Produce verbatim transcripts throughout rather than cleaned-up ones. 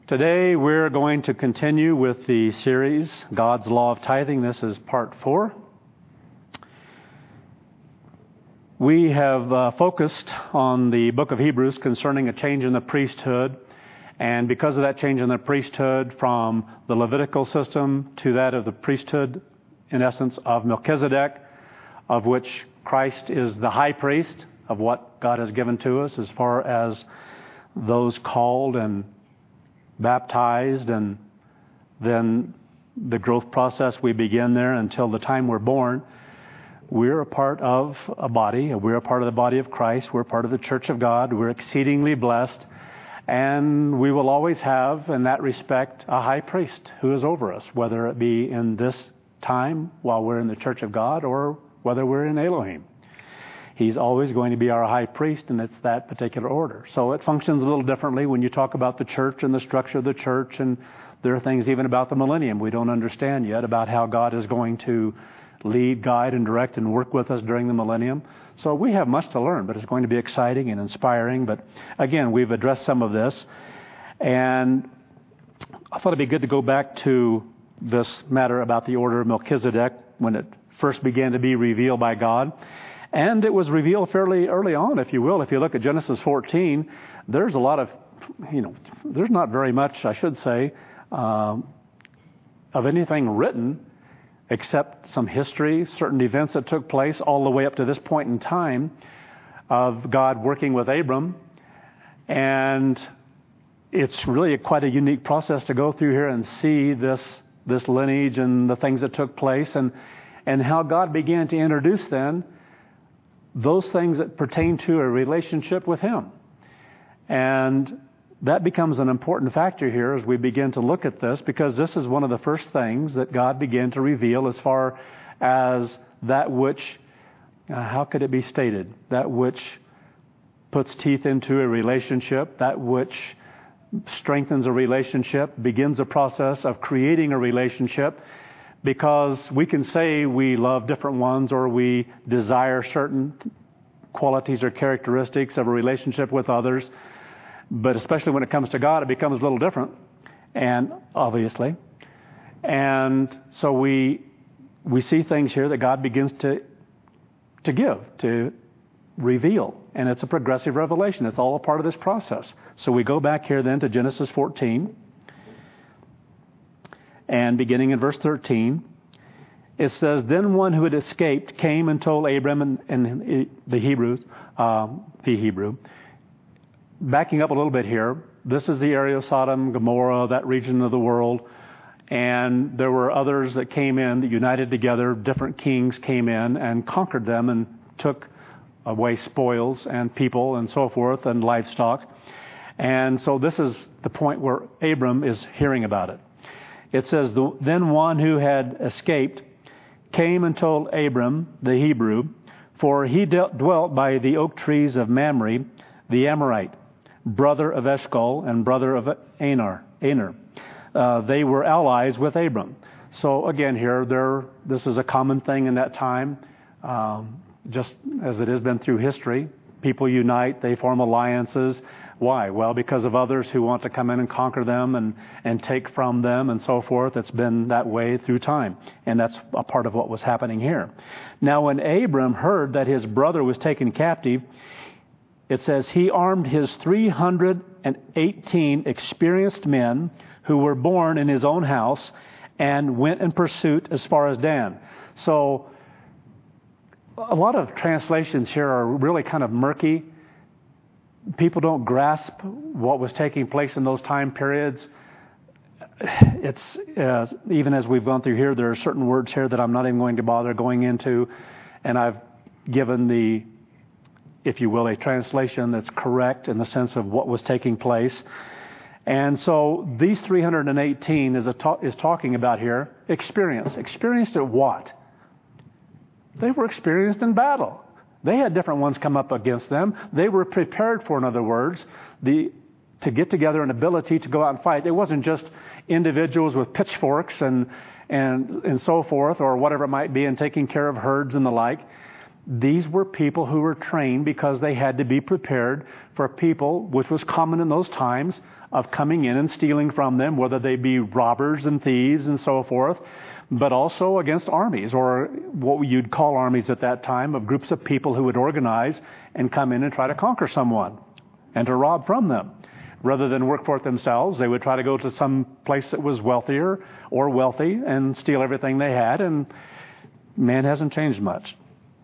Today we're going to continue with the series, God's Law of Tithing. This is part four. We have uh, focused on the book of Hebrews concerning a change in the priesthood. And because of that change in the priesthood from the Levitical system to that of the priesthood, in essence, of Melchizedek, of which Christ is the high priest of what God has given to us as far as those called and baptized, and then the growth process we begin there until the time we're born. We're a part of a body. We're a part of the body of Christ. We're part of the church of God. We're exceedingly blessed. And we will always have, in that respect, a high priest who is over us, whether it be in this time while we're in the church of God or whether we're in Elohim. He's always going to be our high priest, and it's that particular order. So it functions a little differently when you talk about the church and the structure of the church, and there are things even about the millennium we don't understand yet about how God is going to lead, guide, and direct and work with us during the millennium. So we have much to learn, but it's going to be exciting and inspiring. But again, we've addressed some of this, and I thought it'd be good to go back to this matter about the order of Melchizedek when it first began to be revealed by God. And it was revealed fairly early on, if you will. If you look at Genesis fourteen, there's a lot of, you know, there's not very much, I should say, um, of anything written except some history, certain events that took place all the way up to this point in time of God working with Abram. And it's really a, quite a unique process to go through here and see this this lineage and the things that took place, and and how God began to introduce then those things that pertain to a relationship with Him. And that becomes an important factor here as we begin to look at this, because this is one of the first things that God began to reveal as far as that which, uh, how could it be stated, that which puts teeth into a relationship, that which strengthens a relationship, begins a process of creating a relationship. Because we can say we love different ones or we desire certain qualities or characteristics of a relationship with others. But especially when it comes to God, it becomes a little different, and obviously. And so we we see things here that God begins to to give, to reveal. And it's a progressive revelation. It's all a part of this process. So we go back here then to Genesis fourteen. And beginning in verse thirteen, it says, "Then one who had escaped came and told Abram," and, and the Hebrews, uh, the Hebrew. Backing up a little bit here, this is the area of Sodom, Gomorrah, that region of the world. And there were others that came in that united together. Different kings came in and conquered them and took away spoils and people and so forth and livestock. And so this is the point where Abram is hearing about it. It says, "Then one who had escaped came and told Abram, the Hebrew, for he dwelt by the oak trees of Mamre, the Amorite, brother of Eshcol and brother of Aner. Aner. Uh, they were allies with Abram." So again here, there, this is a common thing in that time, um, just as it has been through history. People unite, they form alliances. Why? Well, because of others who want to come in and conquer them and, and take from them and so forth. It's been that way through time. And that's a part of what was happening here. Now, when Abram heard that his brother was taken captive, it says he armed his three hundred eighteen experienced men who were born in his own house and went in pursuit as far as Dan. So a lot of translations here are really kind of murky. People don't grasp what was taking place in those time periods. It's uh, even as we've gone through here, there are certain words here that I'm not even going to bother going into, and I've given the, if you will, a translation that's correct in the sense of what was taking place. And so these three hundred eighteen is, a ta- is talking about here experience. Experienced at what? They were experienced in battle. They had different ones come up against them. They were prepared for, in other words, the to get together an ability to go out and fight. It wasn't just individuals with pitchforks and and and so forth or whatever it might be and taking care of herds and the like. These were people who were trained because they had to be prepared for people, which was common in those times, of coming in and stealing from them, whether they be robbers and thieves and so forth, but also against armies, or what you'd call armies at that time, of groups of people who would organize and come in and try to conquer someone and to rob from them. Rather than work for it themselves, they would try to go to some place that was wealthier or wealthy and steal everything they had, and man hasn't changed much.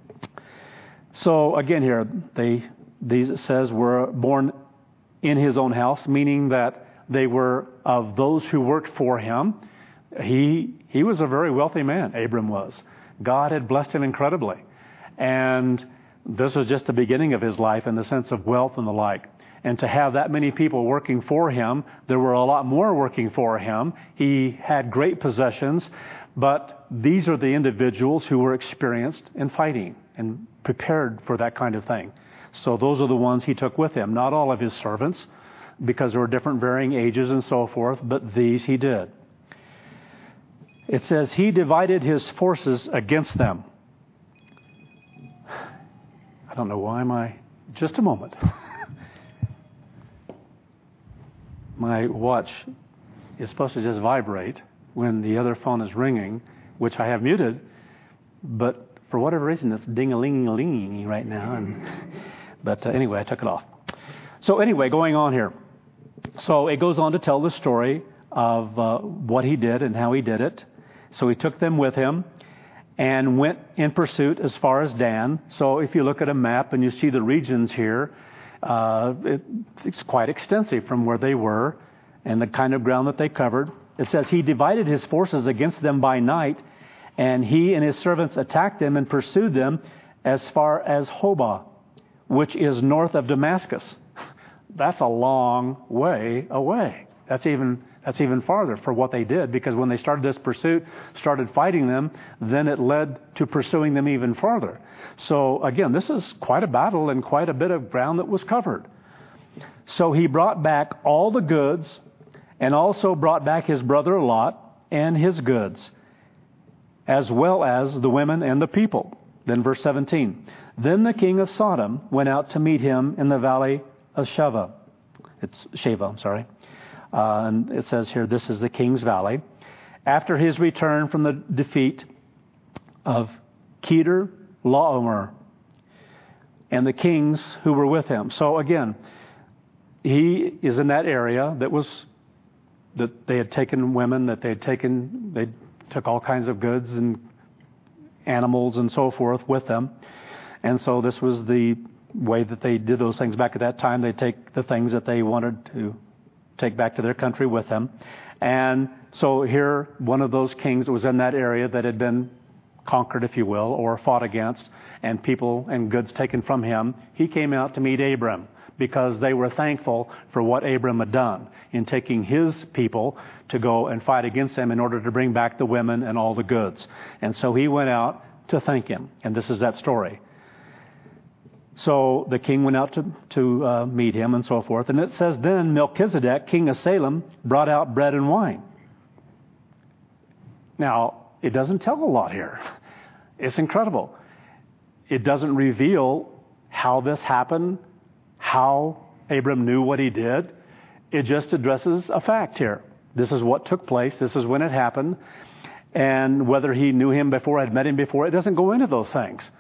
So again here, they, these it says were born in his own house, meaning that they were of those who worked for him. He he was a very wealthy man, Abram was. God had blessed him incredibly. And this was just the beginning of his life in the sense of wealth and the like. And to have that many people working for him, there were a lot more working for him. He had great possessions, but these are the individuals who were experienced in fighting and prepared for that kind of thing. So those are the ones he took with him. Not all of his servants, because there were different varying ages and so forth, but these he did. It says he divided his forces against them. I don't know why my... Just a moment. My watch is supposed to just vibrate when the other phone is ringing, which I have muted, but for whatever reason, it's ding-a-ling-a-ling right now. And, but uh, anyway, I took it off. So anyway, going on here. So it goes on to tell the story of uh, what he did and how he did it. So he took them with him and went in pursuit as far as Dan. So if you look at a map and you see the regions here, uh, it, it's quite extensive from where they were and the kind of ground that they covered. It says he divided his forces against them by night, and he and his servants attacked them and pursued them as far as Hobah, which is north of Damascus. That's a long way away. That's even that's even farther for what they did, because when they started this pursuit, started fighting them, then it led to pursuing them even farther. So again, this is quite a battle and quite a bit of ground that was covered. So he brought back all the goods, and also brought back his brother Lot and his goods, as well as the women and the people. Then verse seventeen. Then the king of Sodom went out to meet him in the valley of Sheva. It's Sheva, I'm sorry. Uh, and it says here, this is the king's valley. After his return from the defeat of Kedar Laomer and the kings who were with him. So again, he is in that area that was, that they had taken women, that they had taken, they took all kinds of goods and animals and so forth with them. And so this was the way that they did those things back at that time. They'd take the things that they wanted to take back to their country with them. And so here, one of those kings that was in that area that had been conquered, if you will, or fought against, and people and goods taken from him, he came out to meet Abram, because they were thankful for what Abram had done in taking his people to go and fight against them in order to bring back the women and all the goods. And so he went out to thank him. And this is that story. So the king went out to, to uh, meet him and so forth. And it says, then Melchizedek, king of Salem, brought out bread and wine. Now, it doesn't tell a lot here. It's incredible. It doesn't reveal how this happened, how Abram knew what he did. It just addresses a fact here. This is what took place. This is when it happened. And whether he knew him before, had met him before, it doesn't go into those things.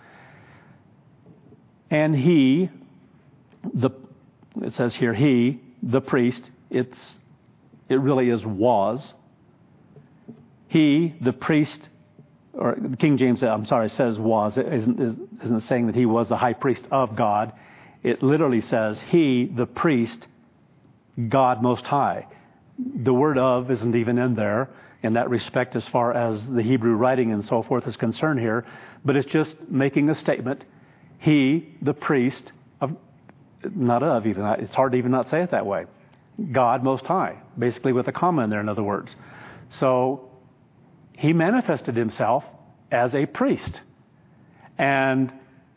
And he, the it says here, he, the priest, it's it really is was. He, the priest, or King James, I'm sorry, says was. It isn't, isn't saying that he was the high priest of God. It literally says, he, the priest, God Most High. The word of isn't even in there in that respect as far as the Hebrew writing and so forth is concerned here. But it's just making a statement. He, the priest, of, not of even, it's hard to even not say it that way. God Most High, basically with a comma in there, in other words. So he manifested himself as a priest. And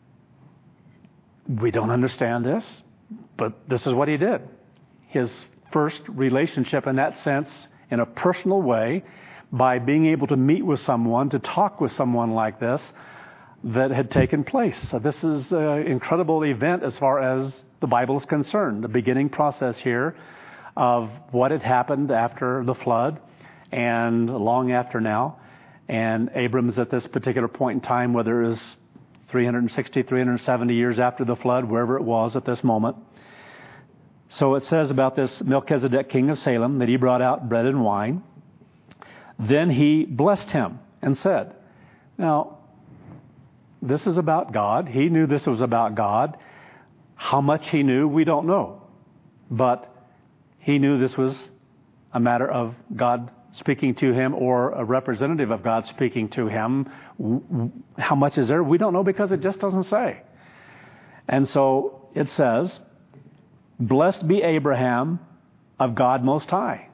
we don't understand this, but this is what he did. His first relationship in that sense, in a personal way, by being able to meet with someone, to talk with someone like this, that had taken place. So this is an incredible event as far as the Bible is concerned, the beginning process here of what had happened after the flood and long after now. And Abram's at this particular point in time, whether it was three hundred sixty, three hundred seventy years after the flood, wherever it was at this moment. So it says about this Melchizedek, king of Salem, that he brought out bread and wine. Then he blessed him and said, now, this is about God. He knew this was about God. How much he knew, we don't know. But he knew this was a matter of God speaking to him or a representative of God speaking to him. How much is there? We don't know because it just doesn't say. And so it says, blessed be Abraham of God Most High,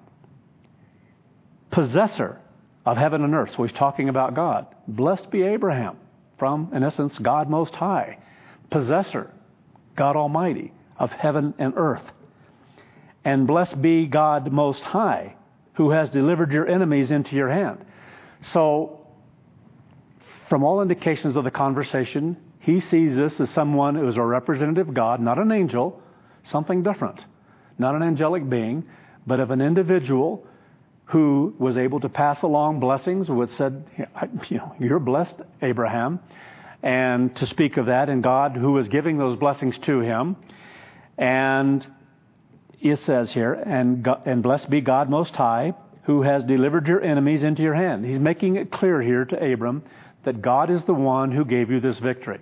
possessor of heaven and earth. So he's talking about God. Blessed be Abraham from, in essence, God Most High, possessor, God Almighty of heaven and earth. And blessed be God Most High, who has delivered your enemies into your hand. So, from all indications of the conversation, he sees this as someone who is a representative of God, not an angel, something different, not an angelic being, but of an individual who was able to pass along blessings, which said, you know, you're blessed, Abraham, and to speak of that, and God who was giving those blessings to him. And it says here, and, God, and blessed be God Most High, who has delivered your enemies into your hand. He's making it clear here to Abram that God is the one who gave you this victory.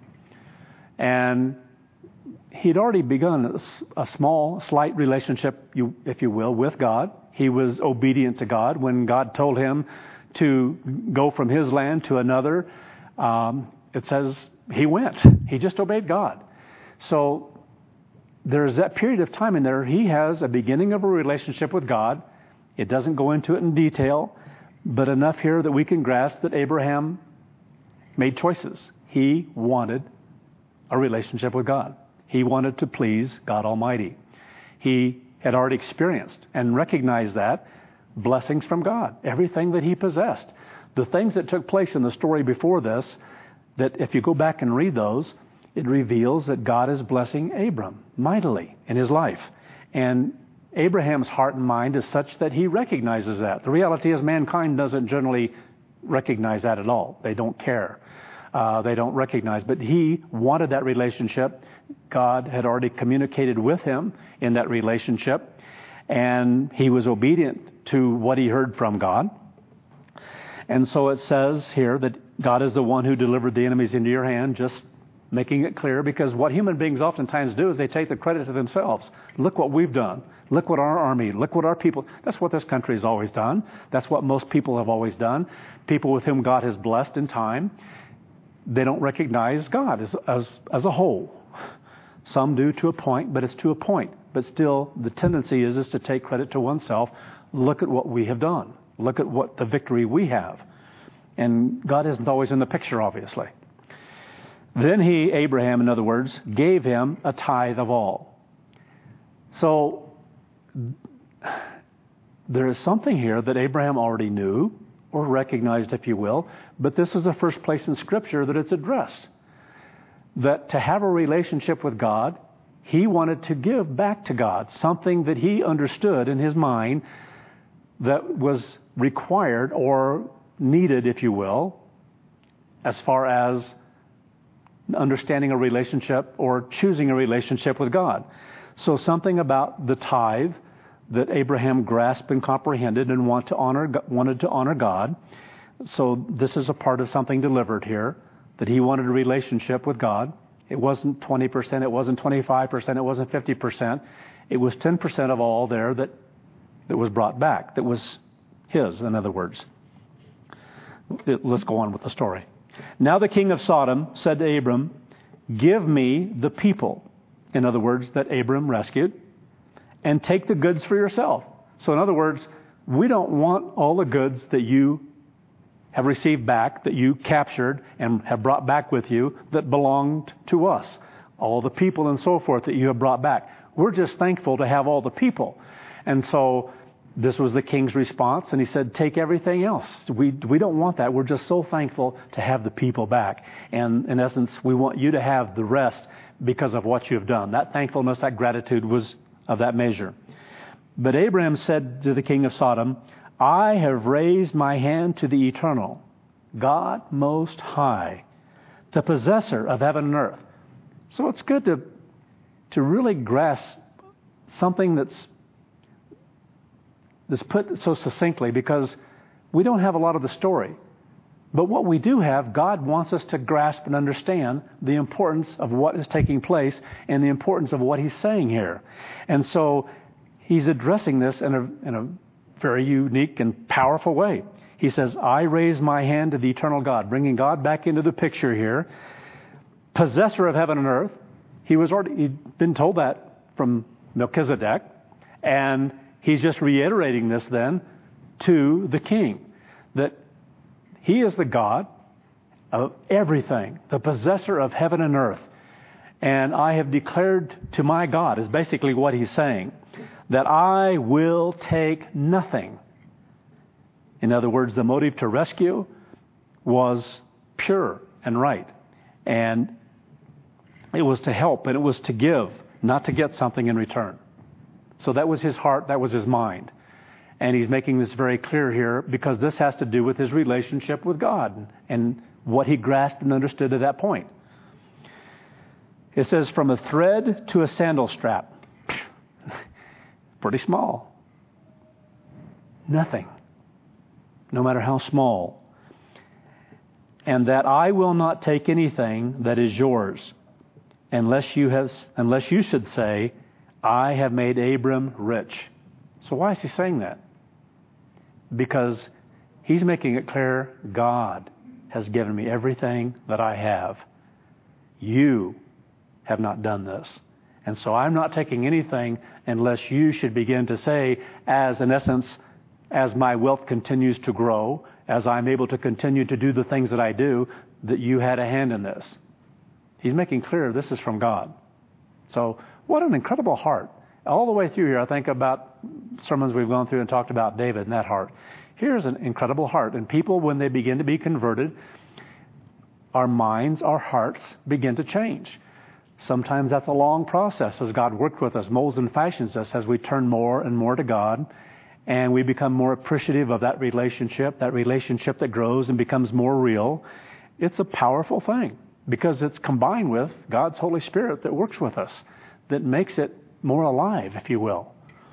And he'd already begun a small, slight relationship, you, if you will, with God. He was obedient to God. When God told him to go from his land to another, um, it says he went. He just obeyed God. So there's that period of time in there. He has a beginning of a relationship with God. It doesn't go into it in detail, but enough here that we can grasp that Abraham made choices. He wanted a relationship with God. He wanted to please God Almighty. He had already experienced and recognized that blessings from God, everything that he possessed. The things that took place in the story before this, that if you go back and read those, it reveals that God is blessing Abram mightily in his life. And Abraham's heart and mind is such that he recognizes that. The reality is mankind doesn't generally recognize that at all. They don't care. Uh, they don't recognize. But he wanted that relationship. God had already communicated with him in that relationship. And he was obedient to what he heard from God. And so it says here that God is the one who delivered the enemies into your hand, just making it clear, because what human beings oftentimes do is they take the credit to themselves. Look what we've done. Look what our army, look what our people, that's what this country has always done. That's what most people have always done. People with whom God has blessed in time, they don't recognize God as, as, as a whole. Some do to a point, but it's to a point. But still, the tendency is, is to take credit to oneself. Look at what we have done. Look at what the victory we have. And God isn't always in the picture, obviously. Then he, Abraham, in other words, gave him a tithe of all. So there is something here that Abraham already knew, or recognized, if you will, but this is the first place in Scripture that it's addressed. That to have a relationship with God, he wanted to give back to God something that he understood in his mind that was required or needed, if you will, as far as understanding a relationship or choosing a relationship with God. So something about the tithe that Abraham grasped and comprehended and want to honor, wanted to honor God. So this is a part of something delivered here, that he wanted a relationship with God. It wasn't twenty percent, it wasn't twenty-five percent, it wasn't fifty percent. It was ten percent of all there that, that was brought back, that was his, in other words. Let's go on with the story. Now the king of Sodom said to Abram, give me the people, in other words, that Abram rescued, and take the goods for yourself. So in other words, we don't want all the goods that you have received back, that you captured and have brought back with you, that belonged to us. All the people and so forth that you have brought back. We're just thankful to have all the people. And so This was the king's response, and he said, take everything else. We we don't want that. We're just so thankful to have the people back. And in essence, we want you to have the rest because of what you've done. That thankfulness, that gratitude was of that measure. But Abraham said to the king of Sodom, I have raised my hand to the eternal, God Most High, the possessor of heaven and earth. So it's good to, to really grasp something that's This put so succinctly, because we don't have a lot of the story. But what we do have, God wants us to grasp and understand the importance of what is taking place and the importance of what he's saying here. And so he's addressing this in a, in a very unique and powerful way. He says, I raise my hand to the eternal God, bringing God back into the picture here. Possessor of heaven and earth. He was already he'd been told that from Melchizedek. And he's just reiterating this then to the king, that he is the God of everything, the possessor of heaven and earth. And I have declared to my God, is basically what he's saying, that I will take nothing. In other words, the motive to rescue was pure and right. And it was to help and it was to give, not to get something in return. So that was his heart, that was his mind. And he's making this very clear here because this has to do with his relationship with God and what he grasped and understood at that point. It says, from a thread to a sandal strap. Pretty small. Nothing. No matter how small. And that I will not take anything that is yours unless you have, unless you should say, I have made Abram rich. So why is he saying that? Because he's making it clear God has given me everything that I have. You have not done this. And so I'm not taking anything unless you should begin to say, as in essence, as my wealth continues to grow, as I'm able to continue to do the things that I do, that you had a hand in this. He's making clear this is from God. So what an incredible heart. All the way through here, I think about sermons we've gone through and talked about David and that heart. Here's an incredible heart. And people, when they begin to be converted, our minds, our hearts begin to change. Sometimes that's a long process as God worked with us, molds and fashions us as we turn more and more to God. And we become more appreciative of that relationship, that relationship that grows and becomes more real. It's a powerful thing because it's combined with God's Holy Spirit that works with us, that makes it more alive, if you will.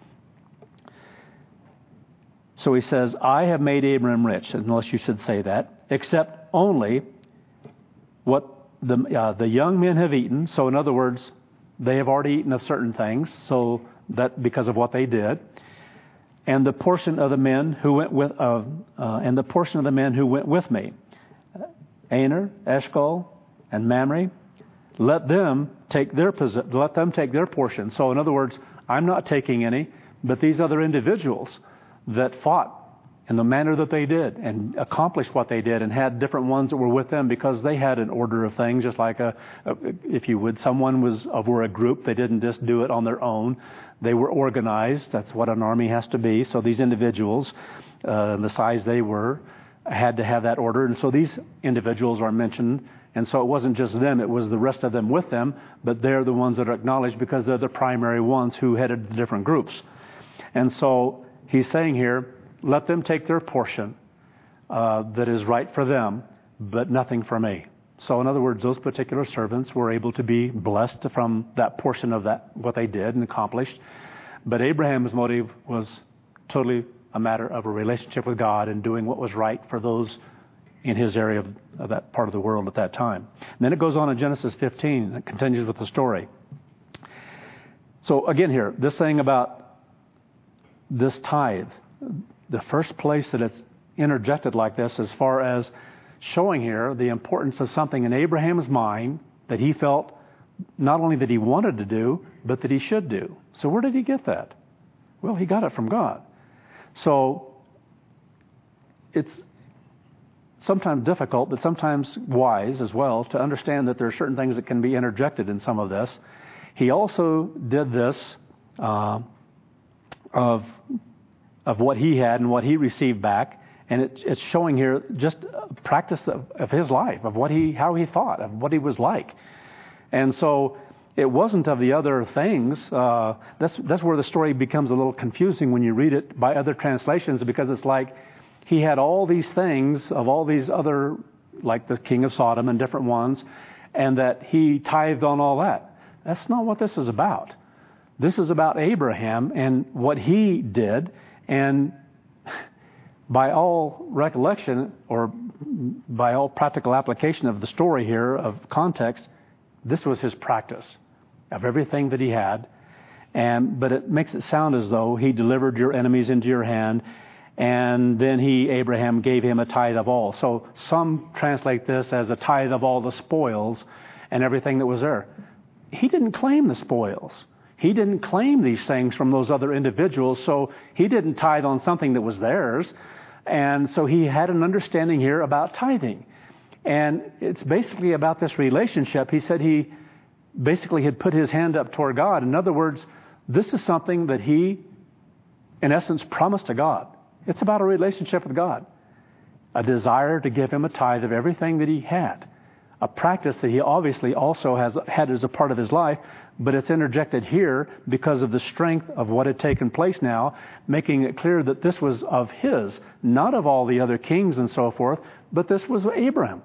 So he says, I have made Abraham rich, unless you should say that, except only what the uh, the young men have eaten. So in other words, they have already eaten of certain things, so that because of what they did. And the portion of the men who went with, uh, uh, and the portion of the men who went with me, Aner, Eshcol, and Mamre, let them take their let them take their portion. So in other words, I'm not taking any, but these other individuals that fought in the manner that they did and accomplished what they did and had different ones that were with them because they had an order of things, just like a, a if you would, someone was over a group. They didn't just do it on their own. They were organized. That's what an army has to be. So these individuals, uh, the size they were, had to have that order. And so these individuals are mentioned. And so it wasn't just them, it was the rest of them with them, but they're the ones that are acknowledged because they're the primary ones who headed the different groups. And so he's saying here, let them take their portion uh, that is right for them, but nothing for me. So in other words, those particular servants were able to be blessed from that portion of that, what they did and accomplished. But Abraham's motive was totally a matter of a relationship with God and doing what was right for those in his area of, of that part of the world at that time. And then it goes on in Genesis fifteen. It continues with the story. So again here, this thing about this tithe, the first place that it's interjected like this as far as showing here the importance of something in Abraham's mind that he felt not only that he wanted to do, but that he should do. So where did he get that? Well, he got it from God. So it's sometimes difficult, but sometimes wise as well to understand that there are certain things that can be interjected in some of this. He also did this uh, of of what he had and what he received back. And it, it's showing here just a practice of, of his life, of what he, how he thought, of what he was like. And so it wasn't of the other things. Uh, that's that's where the story becomes a little confusing when you read it by other translations, because it's like he had all these things of all these other, like the king of Sodom and different ones, and that he tithed on all that. That's not what this is about. This is about Abraham and what he did. And by all recollection, or by all practical application of the story here, of context, this was his practice of everything that he had. And but it makes it sound as though he delivered your enemies into your hand, and then he, Abraham, gave him a tithe of all. So some translate this as a tithe of all the spoils and everything that was there. He didn't claim the spoils. He didn't claim these things from those other individuals, so he didn't tithe on something that was theirs. And so he had an understanding here about tithing. And it's basically about this relationship. He said he basically had put his hand up toward God. In other words, this is something that he, in essence, promised to God. It's about a relationship with God. A desire to give him a tithe of everything that he had. A practice that he obviously also has had as a part of his life, but it's interjected here because of the strength of what had taken place now, making it clear that this was of his, not of all the other kings and so forth, but this was Abraham.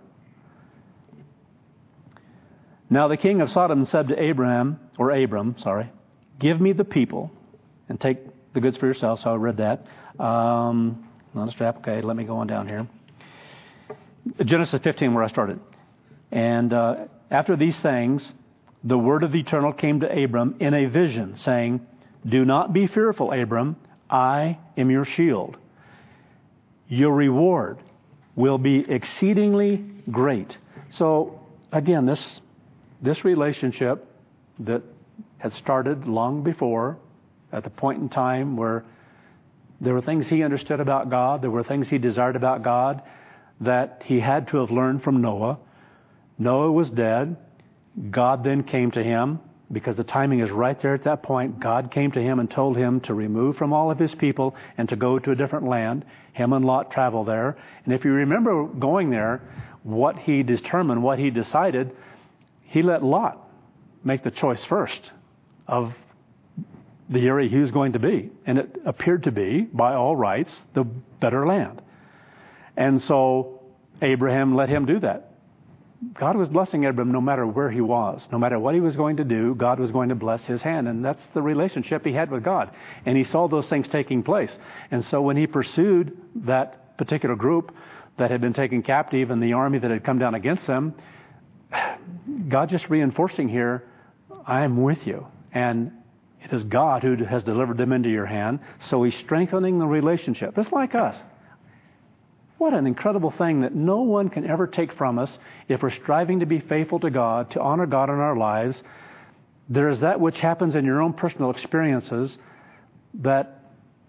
Now the king of Sodom said to Abraham, or Abram, sorry, give me the people and take the goods for yourself. So I read that. Um, not a strap. Okay, let me go on down here. Genesis fifteen, where I started. And uh, after these things, the word of the Eternal came to Abram in a vision, saying, do not be fearful, Abram. I am your shield. Your reward will be exceedingly great. So, again, this this relationship that had started long before, at the point in time where there were things he understood about God, there were things he desired about God that he had to have learned from Noah. Noah was dead. God then came to him, because the timing is right there at that point. God came to him and told him to remove from all of his people and to go to a different land. Him and Lot travel there. And if you remember going there, what he determined, what he decided, he let Lot make the choice first of the area he was going to be. And it appeared to be, by all rights, the better land. And so Abraham let him do that. God was blessing Abraham no matter where he was. No matter what he was going to do, God was going to bless his hand. And that's the relationship he had with God. And he saw those things taking place. And so when he pursued that particular group that had been taken captive and the army that had come down against them, God just reinforcing here, I am with you. And it is God who has delivered them into your hand. So he's strengthening the relationship. It's like us. What an incredible thing that no one can ever take from us if we're striving to be faithful to God, to honor God in our lives. There is that which happens in your own personal experiences that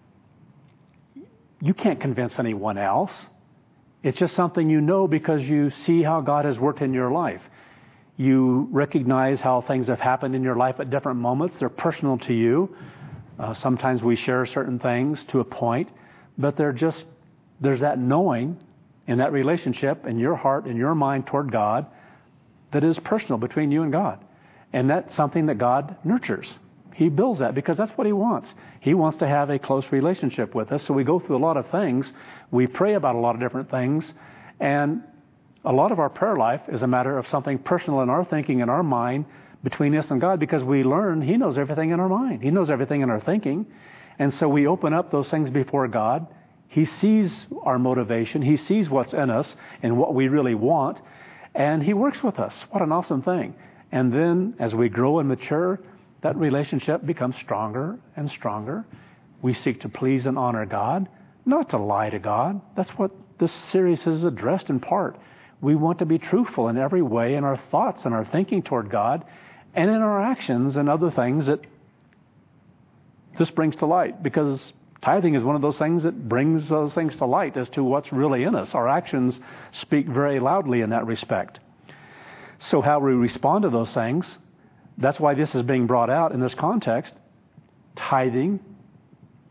you can't convince anyone else. It's just something you know because you see how God has worked in your life. You recognize how things have happened in your life at different moments. They're personal to you. Uh, sometimes we share certain things to a point, but they're just There's that knowing in that relationship in your heart, in your mind toward God, that is personal between you and God. And that's something that God nurtures. He builds that because that's what he wants. He wants to have a close relationship with us. So we go through a lot of things. We pray about a lot of different things. And a lot of our prayer life is a matter of something personal in our thinking, in our mind, between us and God, because we learn he knows everything in our mind. He knows everything in our thinking. And so we open up those things before God. He sees our motivation. He sees what's in us and what we really want. And he works with us. What an awesome thing. And then as we grow and mature, that relationship becomes stronger and stronger. We seek to please and honor God, not to lie to God. That's what this series is addressed in part. We want to be truthful in every way in our thoughts and our thinking toward God and in our actions and other things that this brings to light, because tithing is one of those things that brings those things to light as to what's really in us. Our actions speak very loudly in that respect. So how we respond to those things, that's why this is being brought out in this context. Tithing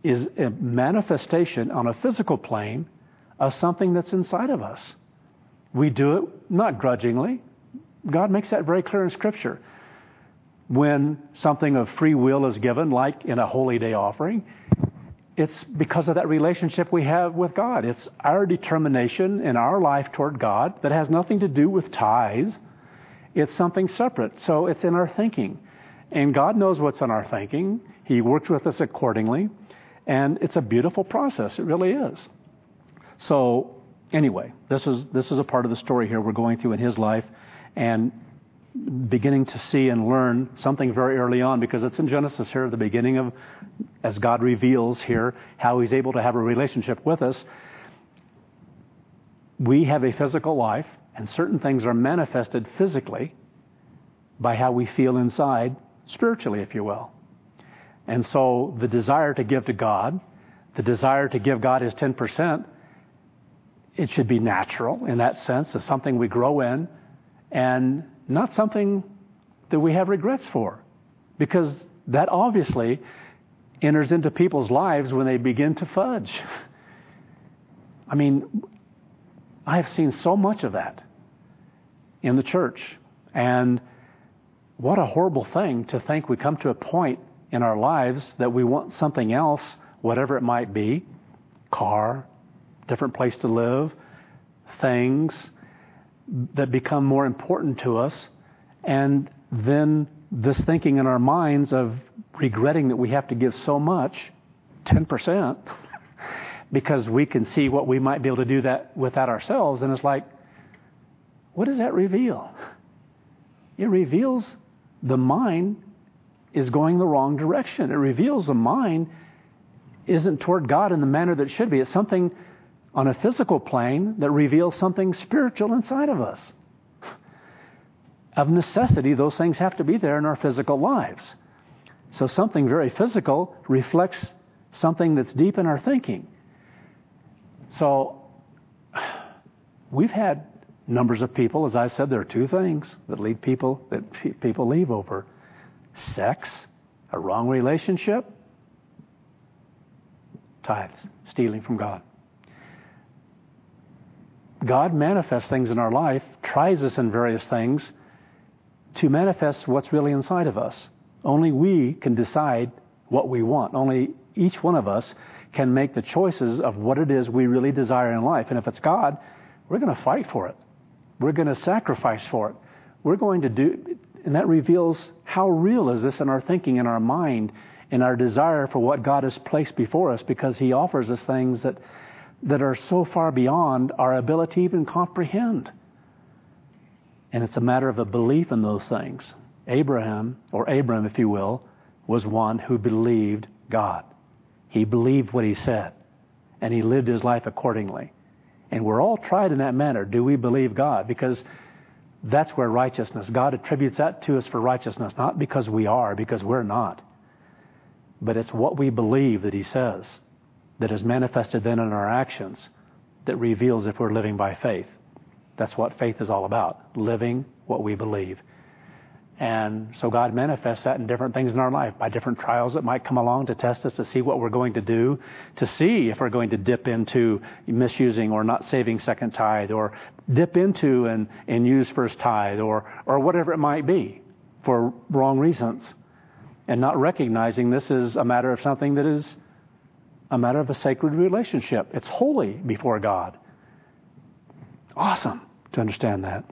is a manifestation on a physical plane of something that's inside of us. We do it not grudgingly. God makes that very clear in Scripture. When something of free will is given, like in a holy day offering, it's because of that relationship we have with God. It's our determination in our life toward God that has nothing to do with tithes. It's something separate. So it's in our thinking. And God knows what's in our thinking. He works with us accordingly. And it's a beautiful process. It really is. So anyway, this is this is a part of the story here we're going through in his life and beginning to see and learn something very early on, because it's in Genesis here at the beginning of, as God reveals here, how he's able to have a relationship with us. We have a physical life, and certain things are manifested physically by how we feel inside, spiritually, if you will. And so the desire to give to God, the desire to give God his ten percent, it should be natural in that sense. It's something we grow in and not something that we have regrets for, because that obviously enters into people's lives when they begin to fudge. I mean, I have seen so much of that in the church. And what a horrible thing to think we come to a point in our lives that we want something else, whatever it might be, car, different place to live, things that become more important to us. And then this thinking in our minds of regretting that we have to give so much, ten percent, because we can see what we might be able to do that with that ourselves. And it's like, what does that reveal? It reveals the mind is going the wrong direction. It reveals the mind isn't toward God in the manner that it should be. It's something on a physical plane that reveals something spiritual inside of us. Of necessity, those things have to be there in our physical lives. So something very physical reflects something that's deep in our thinking. So we've had numbers of people, as I said, there are two things that lead people, that people leave over. Sex, a wrong relationship, tithes, stealing from God. God manifests things in our life, tries us in various things to manifest what's really inside of us. Only we can decide what we want. Only each one of us can make the choices of what it is we really desire in life. And if it's God, we're going to fight for it. We're going to sacrifice for it. We're going to do, and that reveals how real is this in our thinking, in our mind, in our desire for what God has placed before us, because he offers us things that that are so far beyond our ability to even comprehend. And it's a matter of a belief in those things. Abraham, or Abram, if you will, was one who believed God. He believed what he said, and he lived his life accordingly. And we're all tried in that manner. Do we believe God? Because that's where righteousness, God attributes that to us for righteousness, not because we are, because we're not. But it's what we believe that he says that is manifested then in our actions that reveals if we're living by faith. That's what faith is all about, living what we believe. And so God manifests that in different things in our life, by different trials that might come along to test us, to see what we're going to do, to see if we're going to dip into misusing or not saving second tithe, or dip into and, and use first tithe, or, or whatever it might be for wrong reasons, and not recognizing this is a matter of something that is a matter of a sacred relationship. It's holy before God. Awesome to understand that.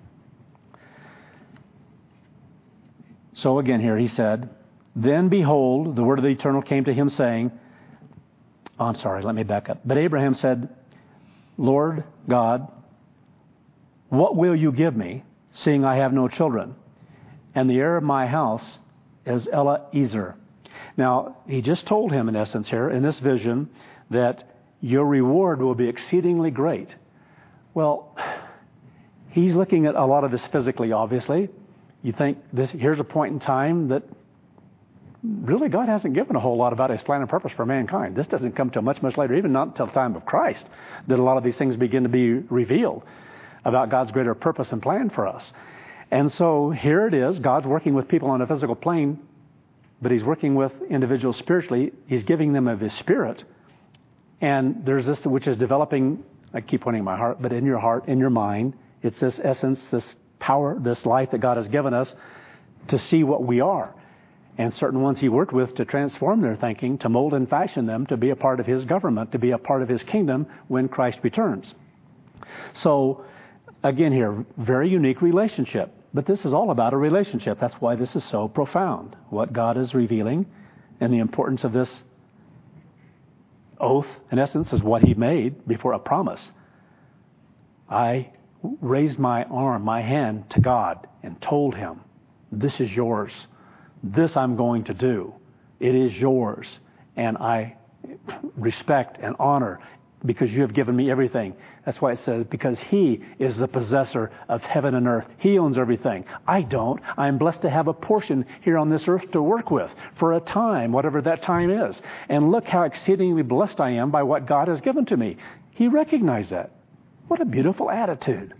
So again here he said, then behold, the word of the Eternal came to him saying, oh, I'm sorry, let me back up. But Abraham said, Lord God, what will you give me, seeing I have no children? And the heir of my house is Eliezer. Now, he just told him, in essence here, in this vision, that your reward will be exceedingly great. Well, he's looking at a lot of this physically, obviously. You think, this here's a point in time that really God hasn't given a whole lot about his plan and purpose for mankind. This doesn't come till much, much later, even not until the time of Christ, that a lot of these things begin to be revealed about God's greater purpose and plan for us. And so here it is, God's working with people on a physical plane but he's working with individuals spiritually. He's giving them of his Spirit. And there's this which is developing, I keep pointing my heart, but in your heart, in your mind, it's this essence, this power, this life that God has given us to see what we are. And certain ones he worked with to transform their thinking, to mold and fashion them to be a part of his government, to be a part of his kingdom when Christ returns. So, again here, very unique relationship. But this is all about a relationship. That's why this is so profound. What God is revealing and the importance of this oath, in essence, is what he made before a promise. I raised my arm, my hand to God and told him, this is yours. This I'm going to do. It is yours. And I respect and honor because you have given me everything. That's why it says, because he is the possessor of heaven and earth. He owns everything. I don't. I am blessed to have a portion here on this earth to work with for a time, whatever that time is. And look how exceedingly blessed I am by what God has given to me. He recognized that. What a beautiful attitude.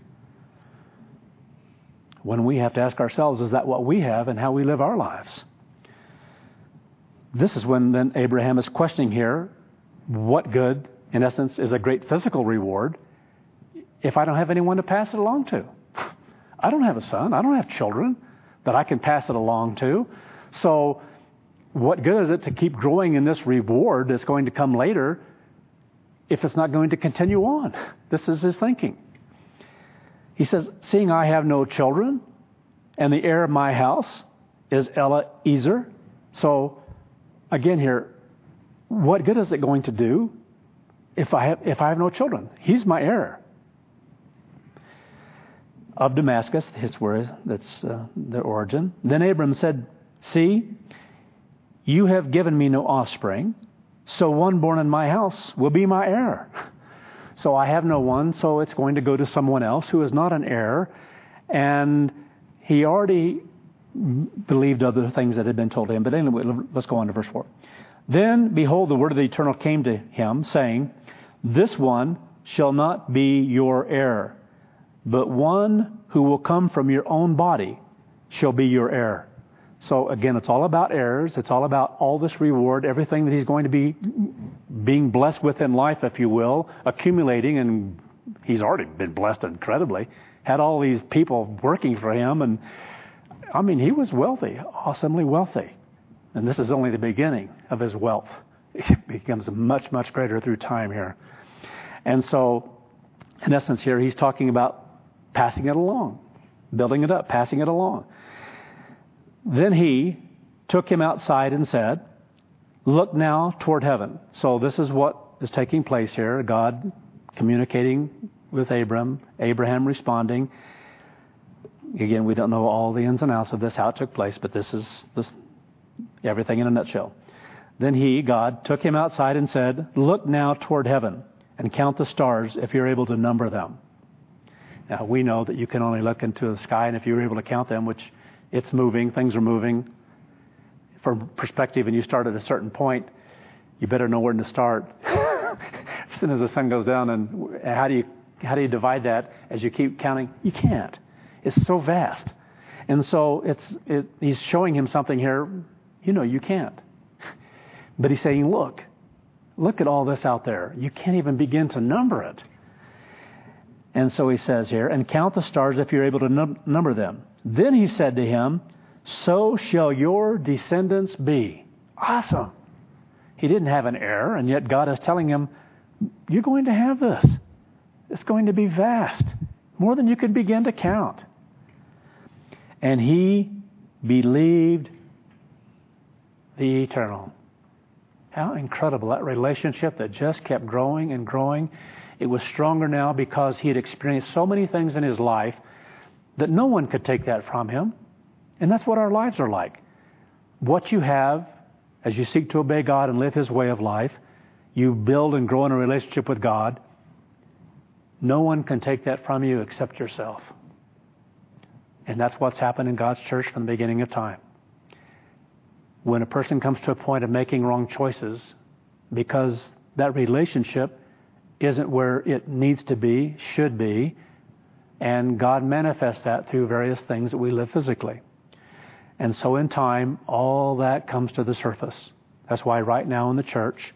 When we have to ask ourselves, is that what we have and how we live our lives? This is when then Abraham is questioning here, what good, in essence, is a great physical reward if I don't have anyone to pass it along to? I don't have a son. I don't have children that I can pass it along to. So what good is it to keep growing in this reward that's going to come later if it's not going to continue on? This is his thinking. He says, seeing I have no children, and the heir of my house is Eliezer. So, again here, what good is it going to do if I have, if I have no children? He's my heir. Of Damascus, that's where that's uh, their origin. Then Abram said, see, you have given me no offspring, so one born in my house will be my heir. So I have no one, so it's going to go to someone else who is not an heir. And he already believed other things that had been told him. But anyway, let's go on to verse four. Then, behold, the word of the Eternal came to him, saying, this one shall not be your heir, but one who will come from your own body shall be your heir. So again, it's all about heirs. It's all about all this reward, everything that he's going to be being blessed with in life, if you will, accumulating. And he's already been blessed incredibly. Had all these people working for him. And I mean, he was wealthy, awesomely wealthy. And this is only the beginning of his wealth. It becomes much, much greater through time here. And so, in essence here, he's talking about passing it along, building it up, passing it along. Then he took him outside and said, look now toward heaven. So this is what is taking place here. God communicating with Abram, Abraham responding. Again, we don't know all the ins and outs of this, how it took place, but this is this, everything in a nutshell. Then he, God, took him outside and said, look now toward heaven and count the stars if you're able to number them. Now, we know that you can only look into the sky, and if you're able to count them, which it's moving, things are moving. From perspective, and you start at a certain point, you better know where to start. As soon as the sun goes down, and how do you how do you divide that as you keep counting? You can't. It's so vast, and so it's it, he's showing him something here. You know, you can't. But he's saying, look, look at all this out there. You can't even begin to number it. And so he says here, and count the stars if you're able to num- number them. Then he said to him, so shall your descendants be. Awesome. He didn't have an heir, and yet God is telling him, you're going to have this. It's going to be vast, more than you could begin to count. And he believed the Eternal. How incredible, that relationship that just kept growing and growing. It was stronger now because he had experienced so many things in his life that no one could take that from him. And that's what our lives are like. What you have, as you seek to obey God and live his way of life, you build and grow in a relationship with God. No one can take that from you except yourself. And that's what's happened in God's church from the beginning of time. When a person comes to a point of making wrong choices because that relationship isn't where it needs to be, should be, and God manifests that through various things that we live physically. And so in time, all that comes to the surface. That's why right now in the church,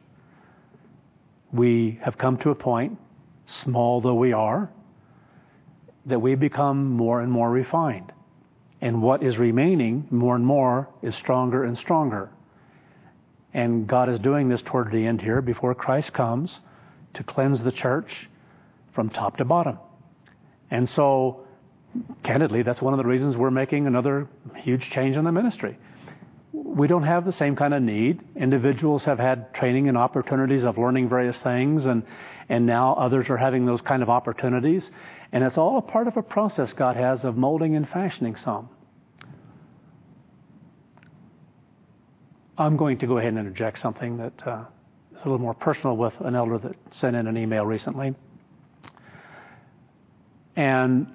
we have come to a point, small though we are, that we become more and more refined. And what is remaining more and more is stronger and stronger. And God is doing this toward the end here before Christ comes to cleanse the church from top to bottom. And so, candidly, that's one of the reasons we're making another huge change in the ministry. We don't have the same kind of need. Individuals have had training and opportunities of learning various things, and, and now others are having those kind of opportunities. And it's all a part of a process God has of molding and fashioning some. I'm going to go ahead and interject something that uh, is a little more personal with an elder that sent in an email recently. And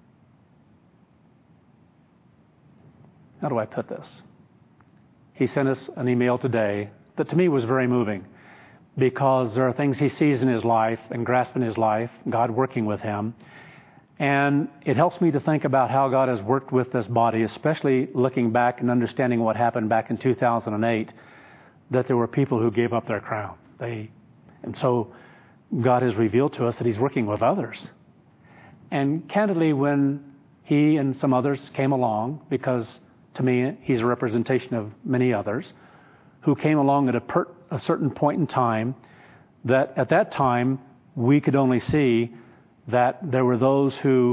how do I put this? He sent us an email today that to me was very moving, because there are things he sees in his life and grasps in his life, God working with him. And it helps me to think about how God has worked with this body, especially looking back and understanding what happened back in two thousand eight, that there were people who gave up their crown. They, and so God has revealed to us that he's working with others. And candidly, when he and some others came along, because to me he's a representation of many others, who came along at a, per, a certain point in time, that at that time we could only see that there were those who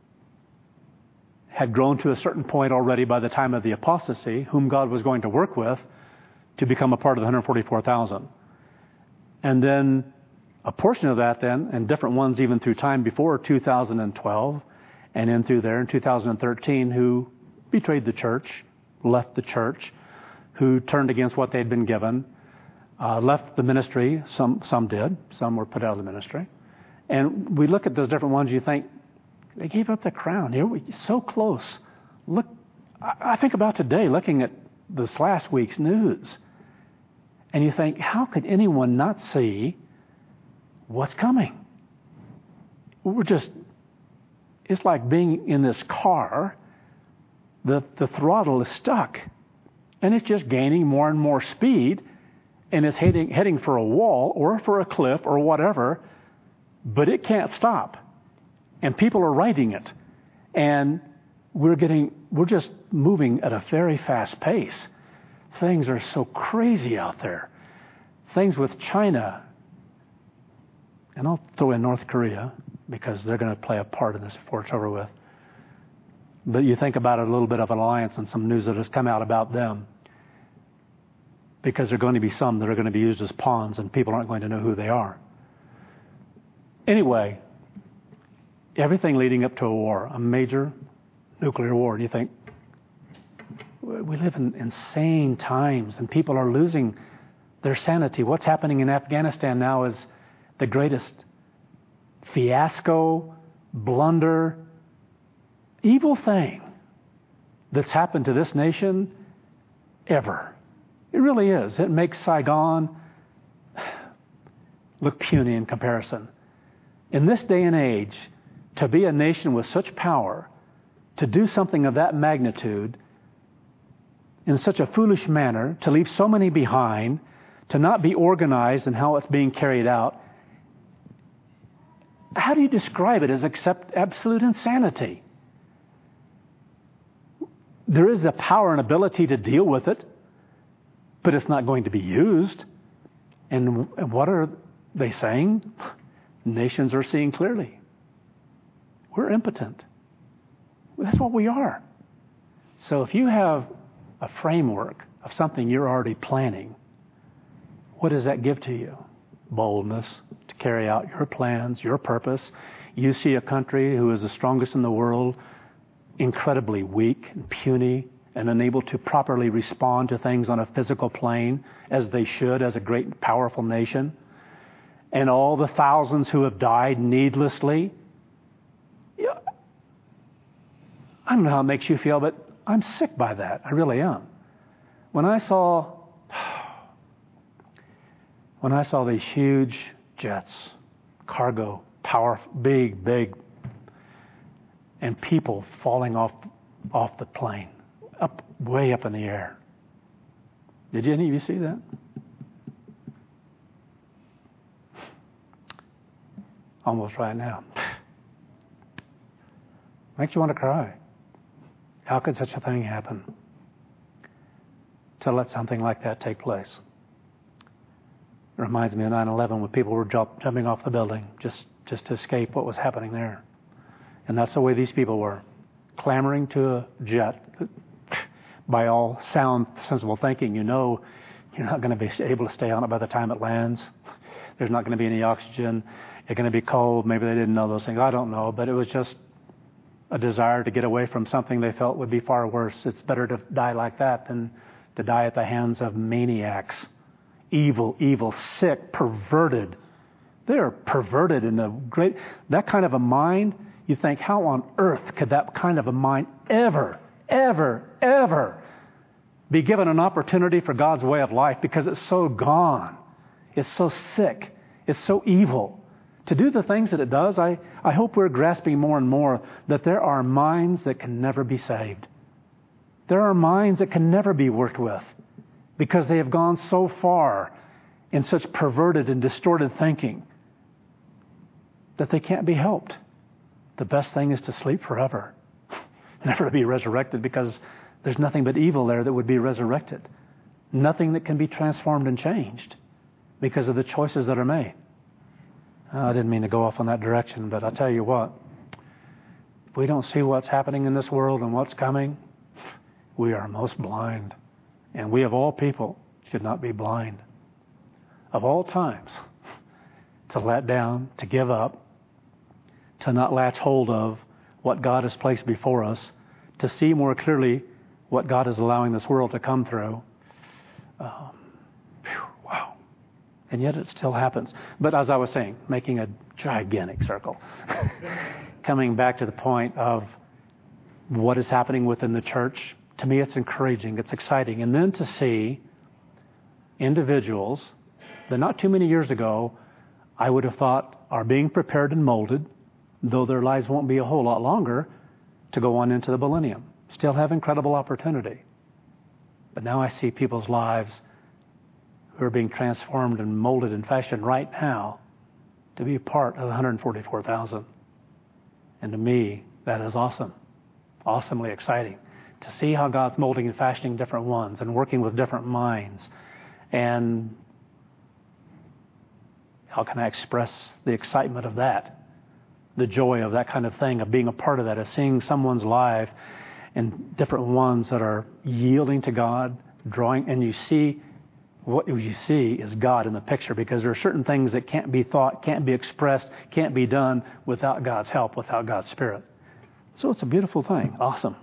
had grown to a certain point already by the time of the apostasy, whom God was going to work with to become a part of the one hundred forty-four thousand. And then a portion of that then, and different ones even through time before two thousand twelve, and in through there in two thousand thirteen, who betrayed the church, left the church, who turned against what they'd been given, uh, left the ministry. Some, some did. Some were put out of the ministry. And we look at those different ones, you think, they gave up the crown. Here we so close. Look, I think about today, looking at this last week's news, and you think, how could anyone not see what's coming? We're just, it's like being in this car, the, the throttle is stuck, and it's just gaining more and more speed, and it's heading, heading for a wall or for a cliff or whatever, but it can't stop. And people are riding it. And we're getting, we're just moving at a very fast pace. Things are so crazy out there. Things with China, and I'll throw in North Korea, because they're going to play a part in this before it's over with. But you think about it, a little bit of an alliance and some news that has come out about them. Because there are going to be some that are going to be used as pawns, and people aren't going to know who they are. Anyway, everything leading up to a war, a major nuclear war, and you think, we live in insane times, and people are losing their sanity. What's happening in Afghanistan now is the greatest fiasco, blunder, evil thing that's happened to this nation ever. It really is. It makes Saigon look puny in comparison. In this day and age, to be a nation with such power, to do something of that magnitude in such a foolish manner, to leave so many behind, to not be organized in how it's being carried out, how do you describe it as except absolute insanity? There is a power and ability to deal with it, but it's not going to be used. And what are they saying? Nations are seeing clearly. We're impotent. That's what we are. So if you have a framework of something you're already planning, what does that give to you? Boldness to carry out your plans, your purpose. You see a country who is the strongest in the world, incredibly weak and puny and unable to properly respond to things on a physical plane as they should as a great powerful nation. And all the thousands who have died needlessly. Yeah, I don't know how it makes you feel, but I'm sick by that. I really am. When I saw, when I saw these huge jets, cargo, power, big, big, and people falling off, off the plane, up, way up in the air. Did any of you see that? Almost right now. Makes you want to cry. How could such a thing happen? To let something like that take place. It reminds me of nine eleven when people were jump, jumping off the building just, just to escape what was happening there. And that's the way these people were. Clamoring to a jet. By all sound, sensible thinking, you know you're not going to be able to stay on it by the time it lands. There's not going to be any oxygen. It's going to be cold. Maybe they didn't know those things. I don't know. But it was just a desire to get away from something they felt would be far worse. It's better to die like that than to die at the hands of maniacs. Evil, evil, sick, perverted. They're perverted in a great... That kind of a mind, you think, how on earth could that kind of a mind ever, ever, ever be given an opportunity for God's way of life, because it's so gone. It's so sick. It's so evil. To do the things that it does, I, I hope we're grasping more and more that there are minds that can never be saved. There are minds that can never be worked with because they have gone so far in such perverted and distorted thinking that they can't be helped. The best thing is to sleep forever, never to be resurrected, because there's nothing but evil there that would be resurrected. Nothing that can be transformed and changed because of the choices that are made. I didn't mean to go off on that direction, but I'll tell you what. If we don't see what's happening in this world and what's coming, we are most blind. And we of all people should not be blind. Of all times, to let down, to give up, to not latch hold of what God has placed before us, to see more clearly what God is allowing this world to come through. Um, whew, wow. And yet it still happens. But as I was saying, making a gigantic circle. Coming back to the point of what is happening within the church, to me it's encouraging, it's exciting. And then to see individuals that not too many years ago I would have thought are being prepared and molded, though their lives won't be a whole lot longer, to go on into the millennium. Still have incredible opportunity. But now I see people's lives who are being transformed and molded and fashioned right now to be a part of one hundred forty-four thousand. And to me, that is awesome. Awesomely exciting. To see how God's molding and fashioning different ones and working with different minds. And how can I express the excitement of that? The joy of that kind of thing, of being a part of that, of seeing someone's life and different ones that are yielding to God, drawing, and you see, what you see is God in the picture, because there are certain things that can't be thought, can't be expressed, can't be done without God's help, without God's Spirit. So it's a beautiful thing. Awesome.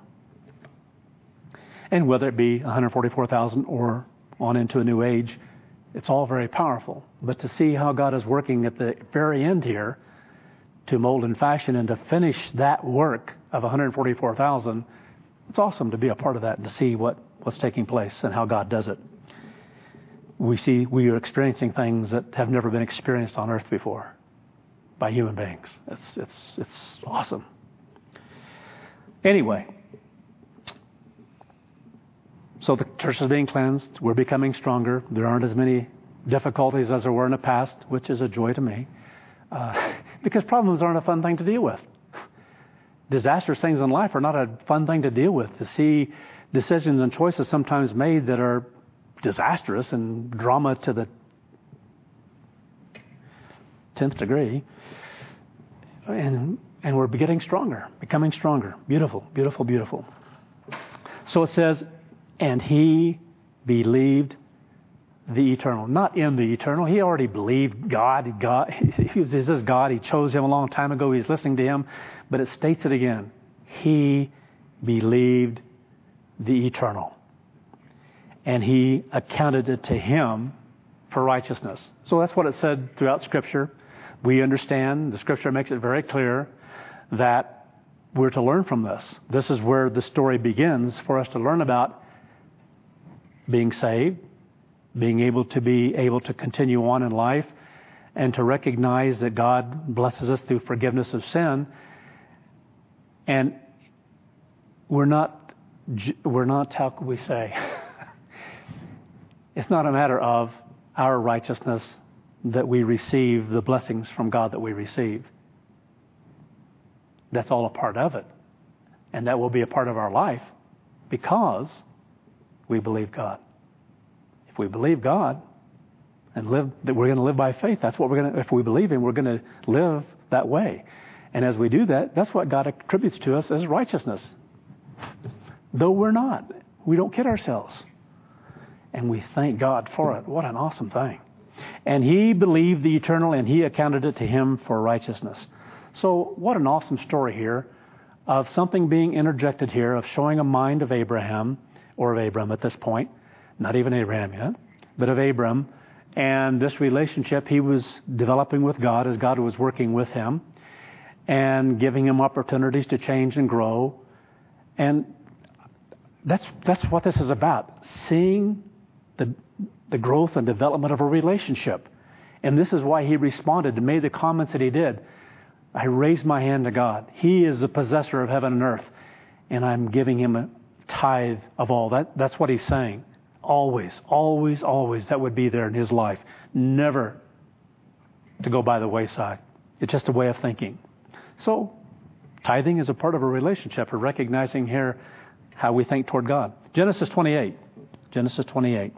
And whether it be one hundred forty-four thousand or on into a new age, it's all very powerful. But to see how God is working at the very end here to mold and fashion and to finish that work of one hundred forty-four thousand, it's awesome to be a part of that and to see what, what's taking place and how God does it. We see we are experiencing things that have never been experienced on earth before by human beings. It's it's it's awesome. Anyway, so the church is being cleansed. We're becoming stronger. There aren't as many difficulties as there were in the past, which is a joy to me, uh, because problems aren't a fun thing to deal with. Disastrous things in life are not a fun thing to deal with. To see decisions and choices sometimes made that are disastrous and drama to the tenth degree, and and we're getting stronger, becoming stronger. Beautiful, beautiful, beautiful. So it says, and he believed the eternal, not in the eternal. He already believed God. God, he was his God. He chose him a long time ago. He's listening to him, but it states it again. He believed the eternal, and he accounted it to him for righteousness. So that's what it said throughout Scripture. We understand, the Scripture makes it very clear that we're to learn from this. This is where the story begins for us to learn about being saved, being able to be able to continue on in life, and to recognize that God blesses us through forgiveness of sin. And we're not we're not, how could we say, it's not a matter of our righteousness that we receive the blessings from God that we receive. That's all a part of it. And that will be a part of our life because we believe God. If we believe God and live, that we're going to live by faith, that's what we're going to, if we believe Him, we're going to live that way. And as we do that, that's what God attributes to us as righteousness. Though we're not. We don't kid ourselves. And we thank God for it. What an awesome thing. And he believed the eternal, and He accounted it to him for righteousness. So what an awesome story here of something being interjected here, of showing a mind of Abraham, or of Abram at this point, not even Abraham yet, but of Abram, and this relationship he was developing with God as God was working with him and giving him opportunities to change and grow. And that's that's what this is about, seeing the the growth and development of a relationship. And this is why he responded and made the comments that he did. I raised my hand to God. He is the possessor of heaven and earth, and I'm giving him a tithe of all. That that's what he's saying. Always, always, always that would be there in his life. Never to go by the wayside. It's just a way of thinking. So tithing is a part of a relationship, or recognizing here how we think toward God. Genesis twenty-eight. Genesis twenty-eight.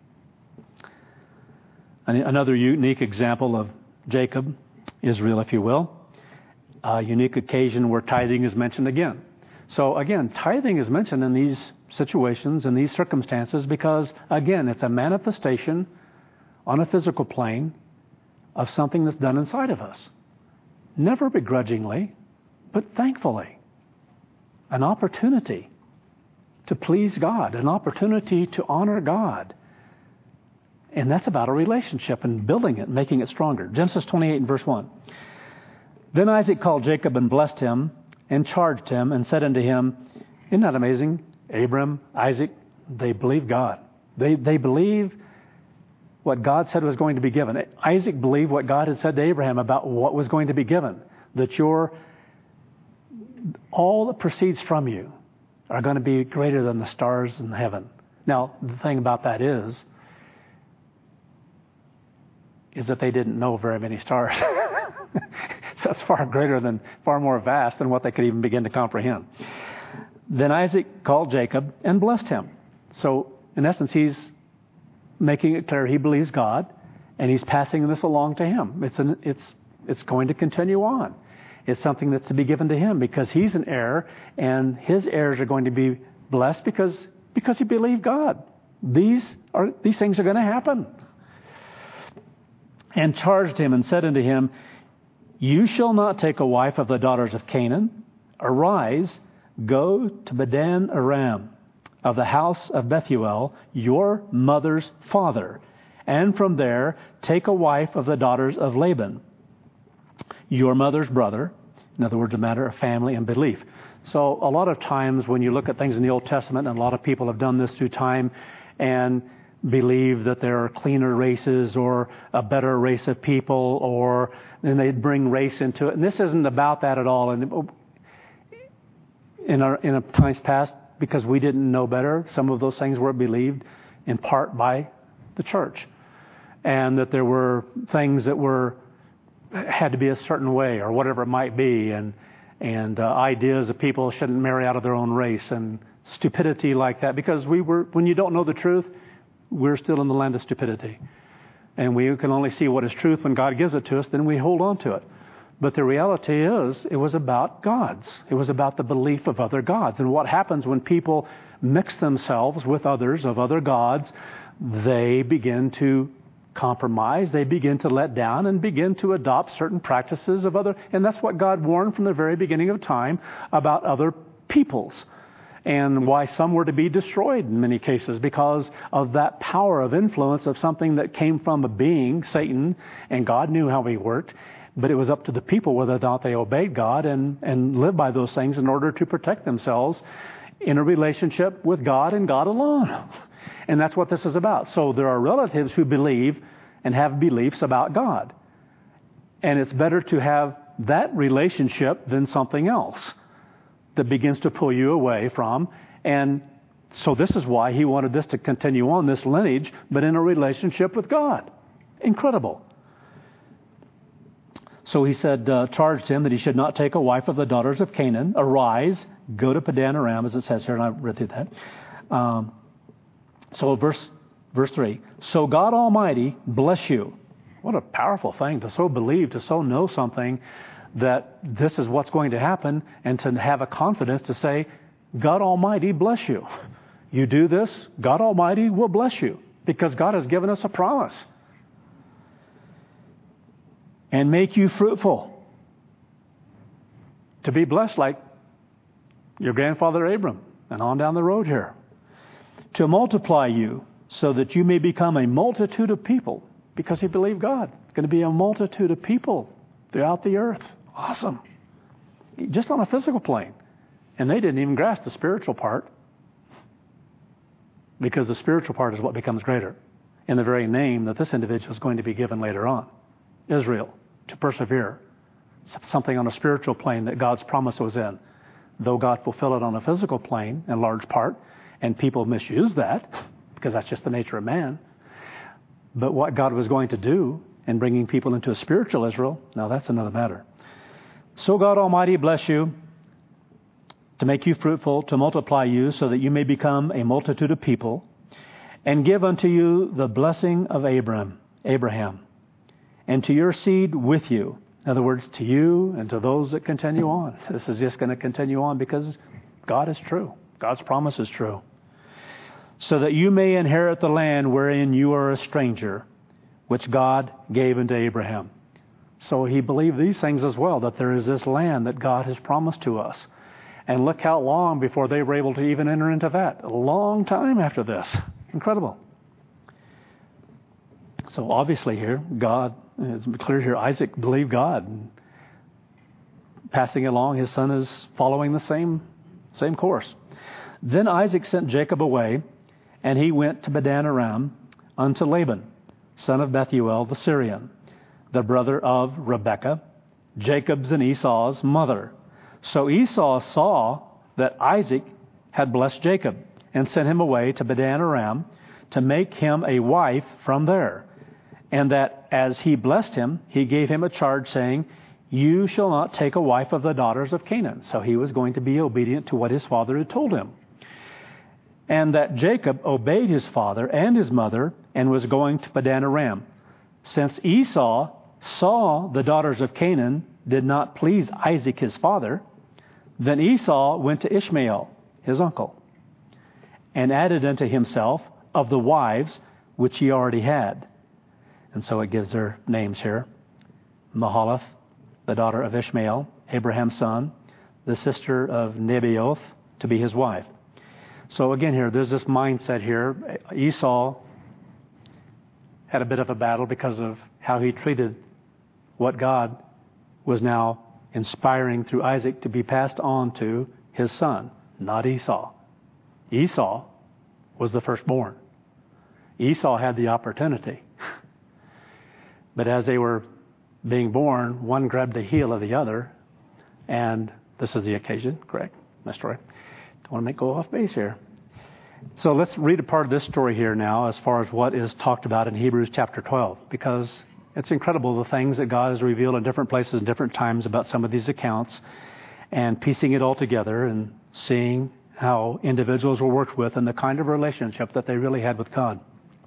Another unique example of Jacob, Israel, if you will. A unique occasion where tithing is mentioned again. So again, tithing is mentioned in these situations, in these circumstances, because again, it's a manifestation on a physical plane of something that's done inside of us. Never begrudgingly, but thankfully. An opportunity to please God, an opportunity to honor God. And that's about a relationship and building it, making it stronger. Genesis twenty-eight and verse one. Then Isaac called Jacob and blessed him and charged him and said unto him, isn't that amazing? Abram, Isaac, they believe God. They they believe what God said was going to be given. Isaac believed what God had said to Abraham about what was going to be given. That your all that proceeds from you are going to be greater than the stars in heaven. Now, the thing about that is, is that they didn't know very many stars. So it's far greater than, far more vast than what they could even begin to comprehend. Then Isaac called Jacob and blessed him. So, in essence, he's making it clear he believes God, and he's passing this along to him. It's an, it's it's going to continue on. It's something that's to be given to him because he's an heir, and his heirs are going to be blessed because because he believed God. These are these things are going to happen. And charged him and said unto him, you shall not take a wife of the daughters of Canaan. Arise, go to Padan Aram, of the house of Bethuel, your mother's father, and from there take a wife of the daughters of Laban, your mother's brother. In other words, a matter of family and belief. So a lot of times when you look at things in the Old Testament, and a lot of people have done this through time and believe that there are cleaner races or a better race of people, or then they bring race into it. And this isn't about that at all. And in our in a times past, because we didn't know better, some of those things were believed in part by the church, and that there were things that were had to be a certain way or whatever it might be, and and uh, ideas that people shouldn't marry out of their own race and stupidity like that. Because we were, when you don't know the truth, we're still in the land of stupidity. And we can only see what is truth when God gives it to us, then we hold on to it. But the reality is, it was about gods. It was about the belief of other gods. And what happens when people mix themselves with others of other gods, they begin to compromise, they begin to let down and begin to adopt certain practices of other. And that's what God warned from the very beginning of time about other peoples. And why some were to be destroyed in many cases because of that power of influence of something that came from a being, Satan, and God knew how he worked. But it was up to the people whether or not they obeyed God and, and lived by those things in order to protect themselves in a relationship with God and God alone. And that's what this is about. So there are relatives who believe and have beliefs about God. And it's better to have that relationship than something else that begins to pull you away from And so this is why he wanted this to continue on, this lineage, but in a relationship with God. Incredible. So he said, uh, charged him that he should not take a wife of the daughters of Canaan. Arise, go to Padan Aram, as it says here, and I read through that. Um, so verse verse three. So God Almighty bless you. What a powerful thing to so believe, to so know something that this is what's going to happen, and to have a confidence to say, God Almighty bless you. You do this, God Almighty will bless you, because God has given us a promise. And make you fruitful, to be blessed like your grandfather Abram, and on down the road here. To multiply you, so that you may become a multitude of people, because he believed God. It's going to be a multitude of people throughout the earth. Awesome. Just on a physical plane. And they didn't even grasp the spiritual part, because the spiritual part is what becomes greater in the very name that this individual is going to be given later on. Israel, to persevere. Something on a spiritual plane that God's promise was in. Though God fulfilled it on a physical plane in large part, and people misuse that, because that's just the nature of man. But what God was going to do in bringing people into a spiritual Israel, now that's another matter. So God Almighty bless you, to make you fruitful, to multiply you, so that you may become a multitude of people, and give unto you the blessing of Abraham, Abraham, and to your seed with you. In other words, to you and to those that continue on. This is just going to continue on because God is true. God's promise is true. So that you may inherit the land wherein you are a stranger, which God gave unto Abraham. So he believed these things as well, that there is this land that God has promised to us. And look how long before they were able to even enter into that. A long time after this. Incredible. So obviously here, God, it's clear here, Isaac believed God. And passing along, his son is following the same, same course. Then Isaac sent Jacob away, and he went to Padan Aram unto Laban, son of Bethuel the Syrian, the brother of Rebekah, Jacob's and Esau's mother. So Esau saw that Isaac had blessed Jacob, and sent him away to Padan Aram to make him a wife from there. And that as he blessed him, he gave him a charge, saying, you shall not take a wife of the daughters of Canaan. So he was going to be obedient to what his father had told him. And that Jacob obeyed his father and his mother, and was going to Padan Aram. Since Esau saw the daughters of Canaan did not please Isaac his father, then Esau went to Ishmael, his uncle, and added unto himself of the wives which he already had. And so it gives their names here. Mahalath, the daughter of Ishmael, Abraham's son, the sister of Nebaioth, to be his wife. So again here, there's this mindset here. Esau had a bit of a battle because of how he treated what God was now inspiring through Isaac to be passed on to his son, not Esau. Esau was the firstborn. Esau had the opportunity. But as they were being born, one grabbed the heel of the other, and this is the occasion, correct? My story. Don't want to make go off base here. So let's read a part of this story here now as far as what is talked about in Hebrews chapter twelve, because it's incredible the things that God has revealed in different places and different times about some of these accounts, and piecing it all together and seeing how individuals were worked with and the kind of relationship that they really had with God.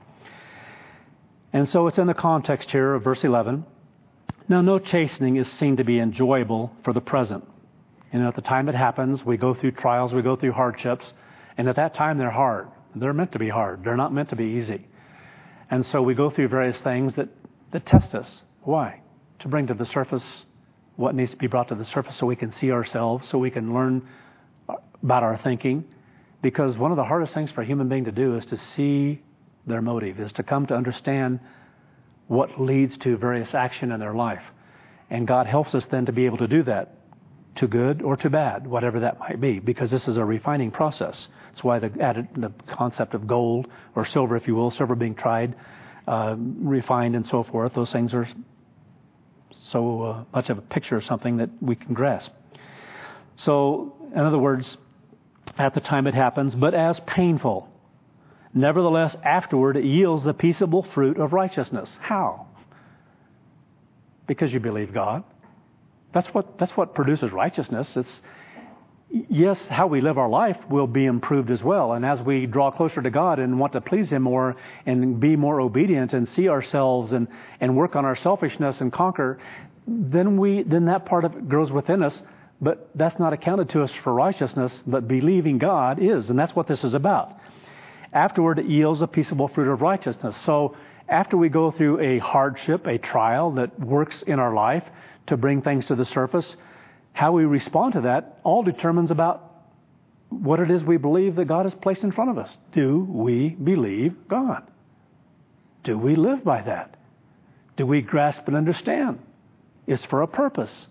And so it's in the context here of verse eleven. Now, no chastening is seen to be enjoyable for the present. You know, at the time it happens, we go through trials, we go through hardships, and at that time they're hard. They're meant to be hard. They're not meant to be easy. And so we go through various things that, that test us. Why? To bring to the surface what needs to be brought to the surface so we can see ourselves, so we can learn about our thinking. Because one of the hardest things for a human being to do is to see their motive, is to come to understand what leads to various action in their life. And God helps us then to be able to do that, to good or to bad, whatever that might be, because this is a refining process. That's why the, added, the concept of gold or silver, if you will, silver being tried, uh, refined and so forth, those things are so uh, much of a picture of something that we can grasp. So, in other words, at the time it happens, but as painful. Nevertheless, afterward it yields the peaceable fruit of righteousness. How? Because you believe God. That's what that's what produces righteousness. It's yes, how we live our life will be improved as well. And as we draw closer to God and want to please Him more and be more obedient and see ourselves and, and work on our selfishness and conquer, then we then that part of it grows within us. But that's not accounted to us for righteousness, but believing God is. And that's what this is about. Afterward, it yields a peaceable fruit of righteousness. So after we go through a hardship, a trial that works in our life to bring things to the surface, how we respond to that all determines about what it is we believe that God has placed in front of us. Do we believe God? Do we live by that? Do we grasp and understand? It's for a purpose.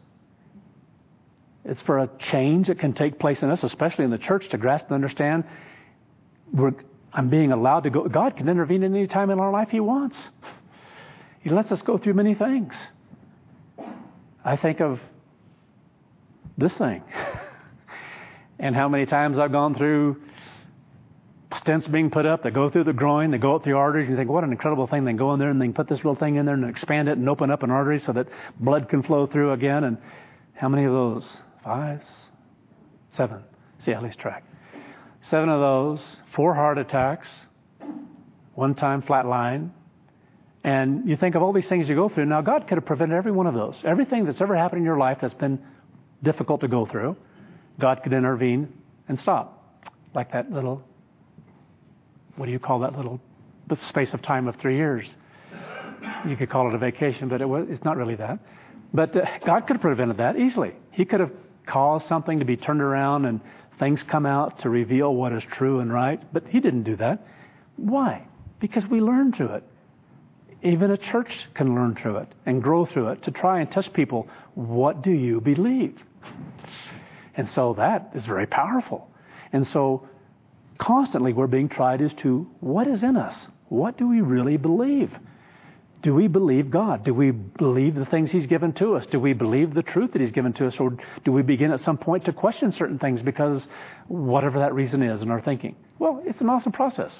It's for a change that can take place in us, especially in the church, to grasp and understand we're I'm being allowed to go. God can intervene at any time in our life He wants. He lets us go through many things. I think of this thing and how many times I've gone through stents being put up that go through the groin, they go up the arteries. You think, what an incredible thing. They go in there and they can put this little thing in there and expand it and open up an artery so that blood can flow through again. And how many of those? Five? Seven. See, I lose track. Seven of those, four heart attacks, one time flatline. And you think of all these things you go through. Now, God could have prevented every one of those. Everything that's ever happened in your life that's been difficult to go through, God could intervene and stop. Like that little, what do you call that little space of time of three years? You could call it a vacation, but it was, it's not really that. But uh, God could have prevented that easily. He could have caused something to be turned around and things come out to reveal what is true and right. But He didn't do that. Why? Because we learn through it. Even a church can learn through it and grow through it to try and test people. What do you believe? And so that is very powerful. And so constantly we're being tried as to what is in us. What do we really believe? Do we believe God? Do we believe the things He's given to us? Do we believe the truth that He's given to us? Or do we begin at some point to question certain things because whatever that reason is in our thinking? Well, it's an awesome process.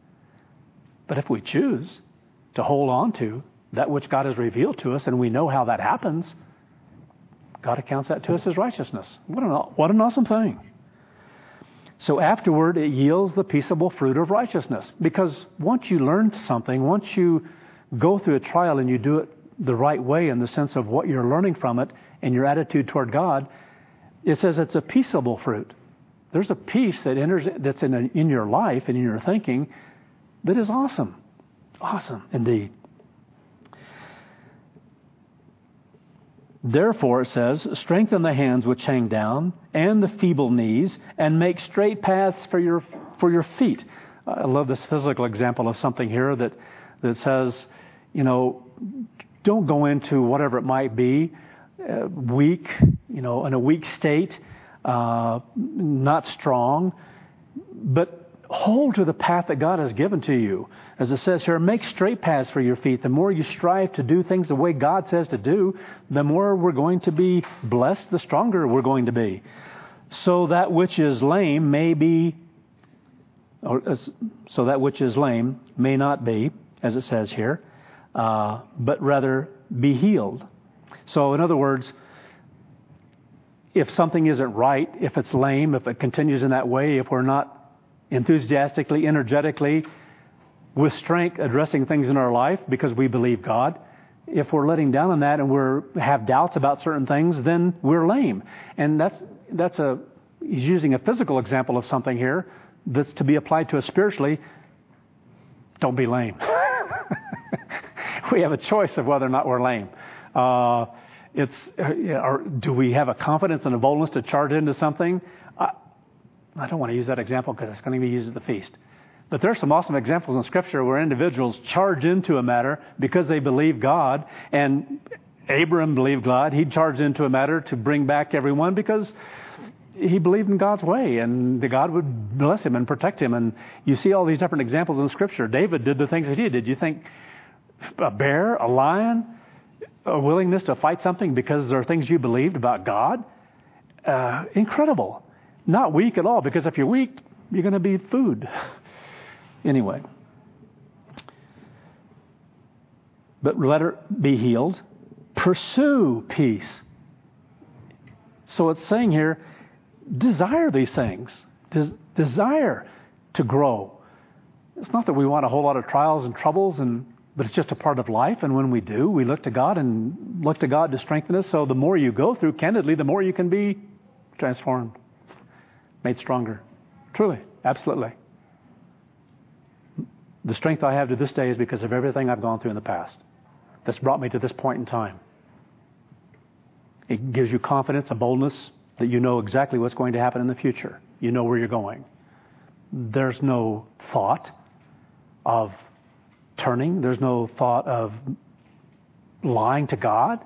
But if we choose to hold on to that which God has revealed to us and we know how that happens, God accounts that to us as righteousness. What an, what an awesome thing. So afterward, it yields the peaceable fruit of righteousness. Because once you learn something, once you go through a trial and you do it the right way in the sense of what you're learning from it and your attitude toward God, it says it's a peaceable fruit. There's a peace that enters that's in, a, in your life and in your thinking that is awesome. Awesome indeed. Therefore, it says, strengthen the hands which hang down and the feeble knees and make straight paths for your for your feet. I love this physical example of something here that that says, you know, don't go into whatever it might be, uh, weak, you know, in a weak state, uh, not strong, but hold to the path that God has given to you. As it says here, make straight paths for your feet. The more you strive to do things the way God says to do, the more we're going to be blessed, the stronger we're going to be. So that which is lame may be, or uh, so that which is lame may not be, as it says here, uh, but rather be healed. So in other words, if something isn't right, if it's lame, if it continues in that way, if we're not enthusiastically, energetically, with strength addressing things in our life because we believe God, if we're letting down on that and we're have doubts about certain things, then we're lame. And that's that's a he's using a physical example of something here that's to be applied to us spiritually. Don't be lame. We have a choice of whether or not we're lame. Uh, it's or do we have a confidence and a boldness to charge into something? I, I don't want to use that example because it's going to be used at the feast. But there are some awesome examples in Scripture where individuals charge into a matter because they believe God. And Abram believed God. He charged into a matter to bring back everyone because he believed in God's way and that God would bless him and protect him. And you see all these different examples in Scripture. David did the things that he did. You think a bear, a lion, a willingness to fight something because there are things you believed about God? Uh, incredible. Not weak at all, because if you're weak, you're going to be food. Anyway. But let her be healed. Pursue peace. So it's saying here, desire these things. Des- desire to grow. It's not that we want a whole lot of trials and troubles, and but it's just a part of life. And when we do, we look to God and look to God to strengthen us. So the more you go through, candidly, the more you can be transformed, made stronger. Truly, absolutely. The strength I have to this day is because of everything I've gone through in the past that's brought me to this point in time. It gives you confidence, a boldness that you know exactly what's going to happen in the future. You know where you're going. There's no thought of turning. There's no thought of lying to God.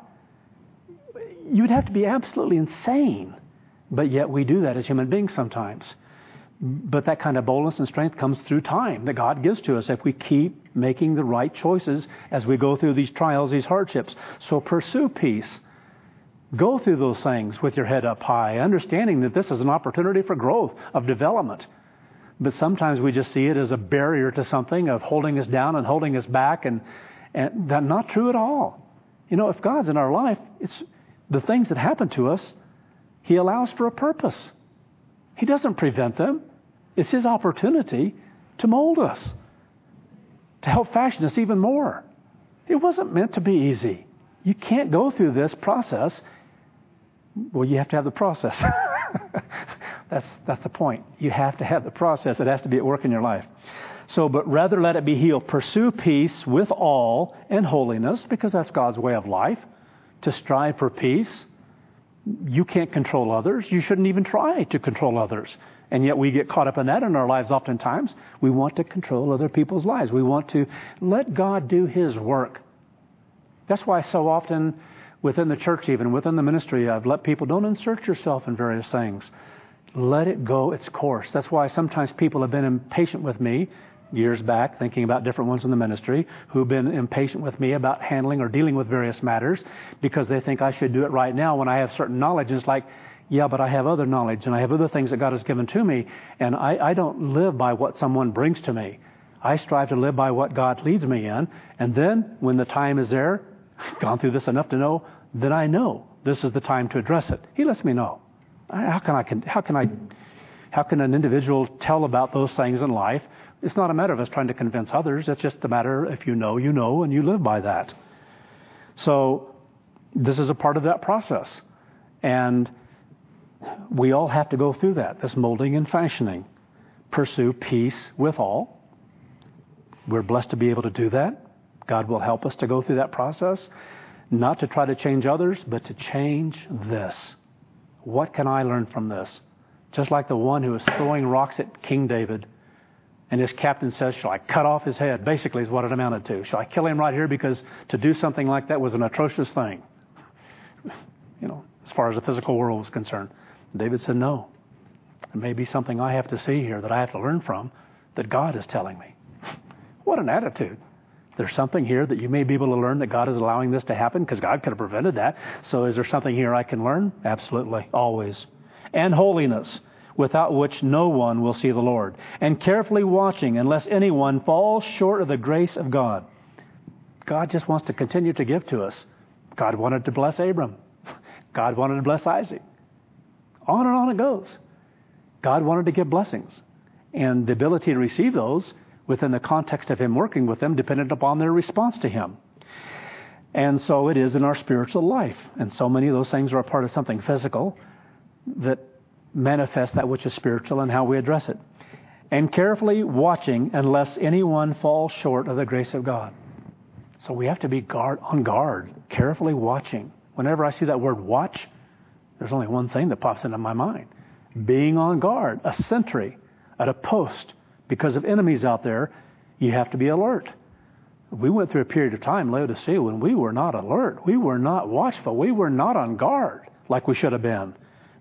You would have to be absolutely insane. But yet we do that as human beings sometimes. But that kind of boldness and strength comes through time that God gives to us if we keep making the right choices as we go through these trials, these hardships. So pursue peace. Go through those things with your head up high, understanding that this is an opportunity for growth, of development. But sometimes we just see it as a barrier to something, of holding us down and holding us back, and, and that's not true at all. You know, if God's in our life, it's the things that happen to us, He allows for a purpose. He doesn't prevent them. It's His opportunity to mold us, to help fashion us even more. It wasn't meant to be easy. You can't go through this process. Well, you have to have the process. that's that's the point. You have to have the process. It has to be at work in your life. So, but rather let it be healed. Pursue peace with all and holiness, because that's God's way of life, to strive for peace. You can't control others. You shouldn't even try to control others. And yet we get caught up in that in our lives oftentimes. We want to control other people's lives. We want to let God do His work. That's why so often within the church, even within the ministry, I've let people, don't insert yourself in various things. Let it go its course. That's why sometimes people have been impatient with me years back, thinking about different ones in the ministry, who've been impatient with me about handling or dealing with various matters because they think I should do it right now when I have certain knowledge. And it's like, yeah, but I have other knowledge and I have other things that God has given to me, and I, I don't live by what someone brings to me. I strive to live by what God leads me in, and then when the time is there, gone through this enough to know that I know this is the time to address it. He lets me know. How can I? How can I? How can an individual tell about those things in life? It's not a matter of us trying to convince others. It's just a matter, if you know, you know, and you live by that. So this is a part of that process. And we all have to go through that, this molding and fashioning. Pursue peace with all. We're blessed to be able to do that. God will help us to go through that process. Not to try to change others, but to change this. What can I learn from this? Just like the one who was throwing rocks at King David. And his captain says, shall I cut off his head? Basically is what it amounted to. Shall I kill him right here? Because to do something like that was an atrocious thing. You know, as far as the physical world was concerned. David said, no. There may be something I have to see here that I have to learn from that God is telling me. What an attitude. There's something here that you may be able to learn that God is allowing this to happen because God could have prevented that. So is there something here I can learn? Absolutely. Always. And holiness, without which no one will see the Lord. And carefully watching, unless anyone falls short of the grace of God. God just wants to continue to give to us. God wanted to bless Abram. God wanted to bless Isaac. On and on it goes. God wanted to give blessings. And the ability to receive those within the context of Him working with them depended upon their response to Him. And so it is in our spiritual life. And so many of those things are a part of something physical that manifest that which is spiritual and how we address it. And carefully watching unless anyone falls short of the grace of God. So we have to be guard on guard, carefully watching. Whenever I see that word watch, there's only one thing that pops into my mind. Being on guard, a sentry at a post. Because of enemies out there, you have to be alert. We went through a period of time, Laodicea, when we were not alert. We were not watchful. We were not on guard like we should have been.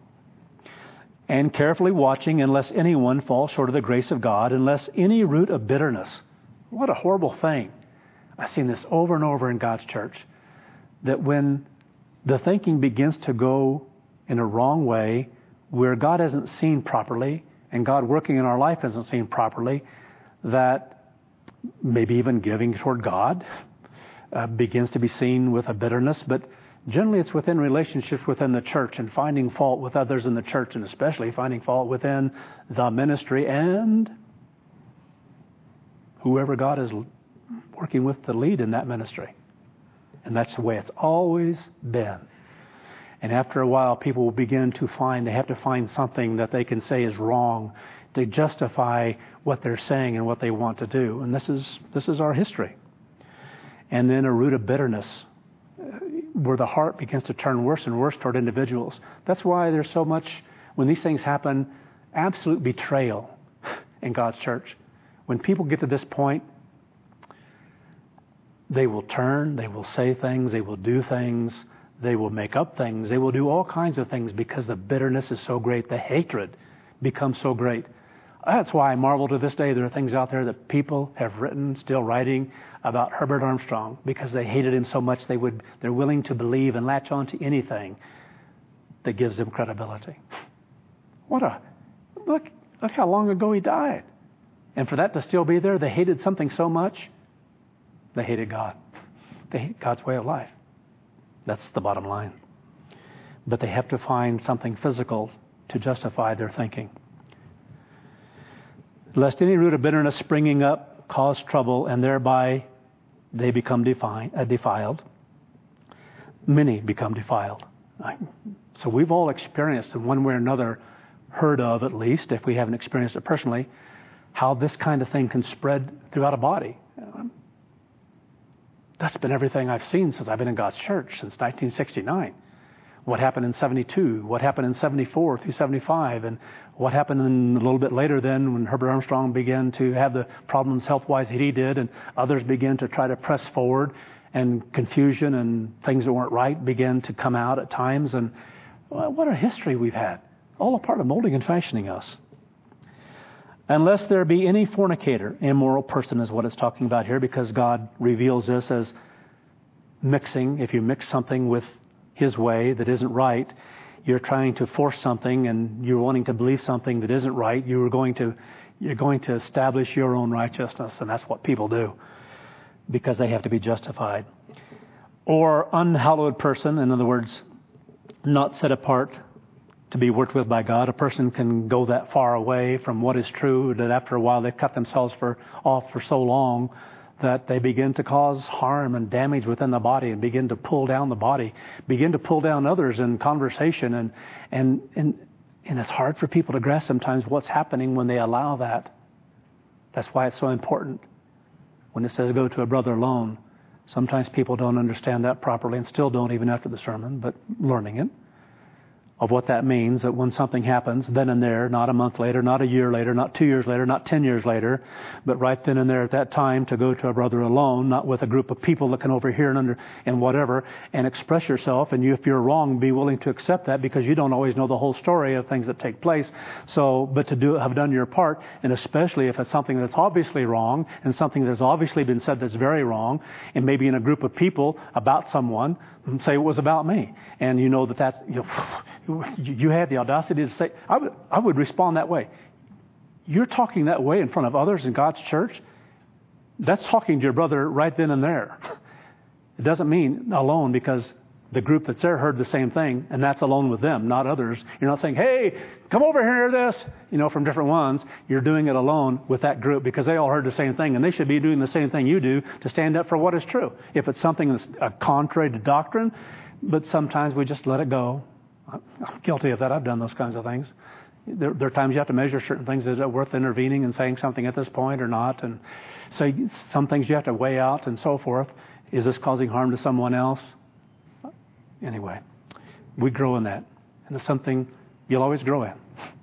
And carefully watching unless anyone falls short of the grace of God, unless any root of bitterness. What a horrible thing. I've seen this over and over in God's church. That when the thinking begins to go in a wrong way, where God isn't seen properly and God working in our life isn't seen properly, that maybe even giving toward God uh, begins to be seen with a bitterness. But generally it's within relationships within the church and finding fault with others in the church, and especially finding fault within the ministry and whoever God is working with to lead in that ministry. And that's the way it's always been. And after a while, people will begin to find, they have to find something that they can say is wrong to justify what they're saying and what they want to do. And this is this is our history. And then a root of bitterness, where the heart begins to turn worse and worse toward individuals. That's why there's so much, when these things happen, absolute betrayal in God's church. When people get to this point, they will turn, they will say things, they will do things, they will make up things, they will do all kinds of things because the bitterness is so great, the hatred becomes so great. That's why I marvel to this day. There are things out there that people have written, still writing, about Herbert Armstrong because they hated him so much they would, they're willing to believe and latch on to anything that gives them credibility. What a, look, look how long ago he died. And for that to still be there, they hated something so much, they hated God. They hate God's way of life. That's the bottom line. But they have to find something physical to justify their thinking. Lest any root of bitterness springing up cause trouble, and thereby they become defi- uh, defiled. Many become defiled. So we've all experienced, in one way or another, heard of at least, if we haven't experienced it personally, how this kind of thing can spread throughout a body. That's been everything I've seen since I've been in God's church, since nineteen sixty-nine. What happened in seventy-two, what happened in seventy-four through seventy-five, and what happened in a little bit later then when Herbert Armstrong began to have the problems health-wise that he did, and others began to try to press forward, and confusion and things that weren't right began to come out at times. And well, what a history we've had, all a part of molding and fashioning us. Unless there be any fornicator, immoral person is what it's talking about here, because God reveals this as mixing. If you mix something with His way that isn't right, you're trying to force something and you're wanting to believe something that isn't right. You're going to you're going to establish your own righteousness, and that's what people do because they have to be justified. Or unhallowed person, in other words, not set apart to be worked with by God. A person can go that far away from what is true that after a while they cut themselves for off for so long that they begin to cause harm and damage within the body and begin to pull down the body, begin to pull down others in conversation. And, and, and, and it's hard for people to grasp sometimes what's happening when they allow that. That's why it's so important. When it says go to a brother alone, sometimes people don't understand that properly and still don't even after the sermon, but learning it. Of what that means, that when something happens, then and there, not a month later, not a year later, not two years later, not ten years later, but right then and there at that time to go to a brother alone, not with a group of people that can overhear and under and whatever, and express yourself. And you, if you're wrong, be willing to accept that because you don't always know the whole story of things that take place. So, but to do have done your part, and especially if it's something that's obviously wrong and something that's obviously been said that's very wrong, and maybe in a group of people about someone, say it was about me, and you know that that's, you know, you had the audacity to say, I would, I would respond that way. You're talking that way in front of others in God's church. That's talking to your brother right then and there. It doesn't mean alone because the group that's there heard the same thing, and that's alone with them, not others. You're not saying, hey, come over here and hear this, you know, from different ones. You're doing it alone with that group because they all heard the same thing, and they should be doing the same thing you do to stand up for what is true. If it's something that's uh, contrary to doctrine, but sometimes we just let it go. I'm guilty of that. I've done those kinds of things. There, there are times you have to measure certain things. Is it worth intervening and saying something at this point or not? And so some things you have to weigh out and so forth. Is this causing harm to someone else? Anyway, we grow in that. And it's something you'll always grow in.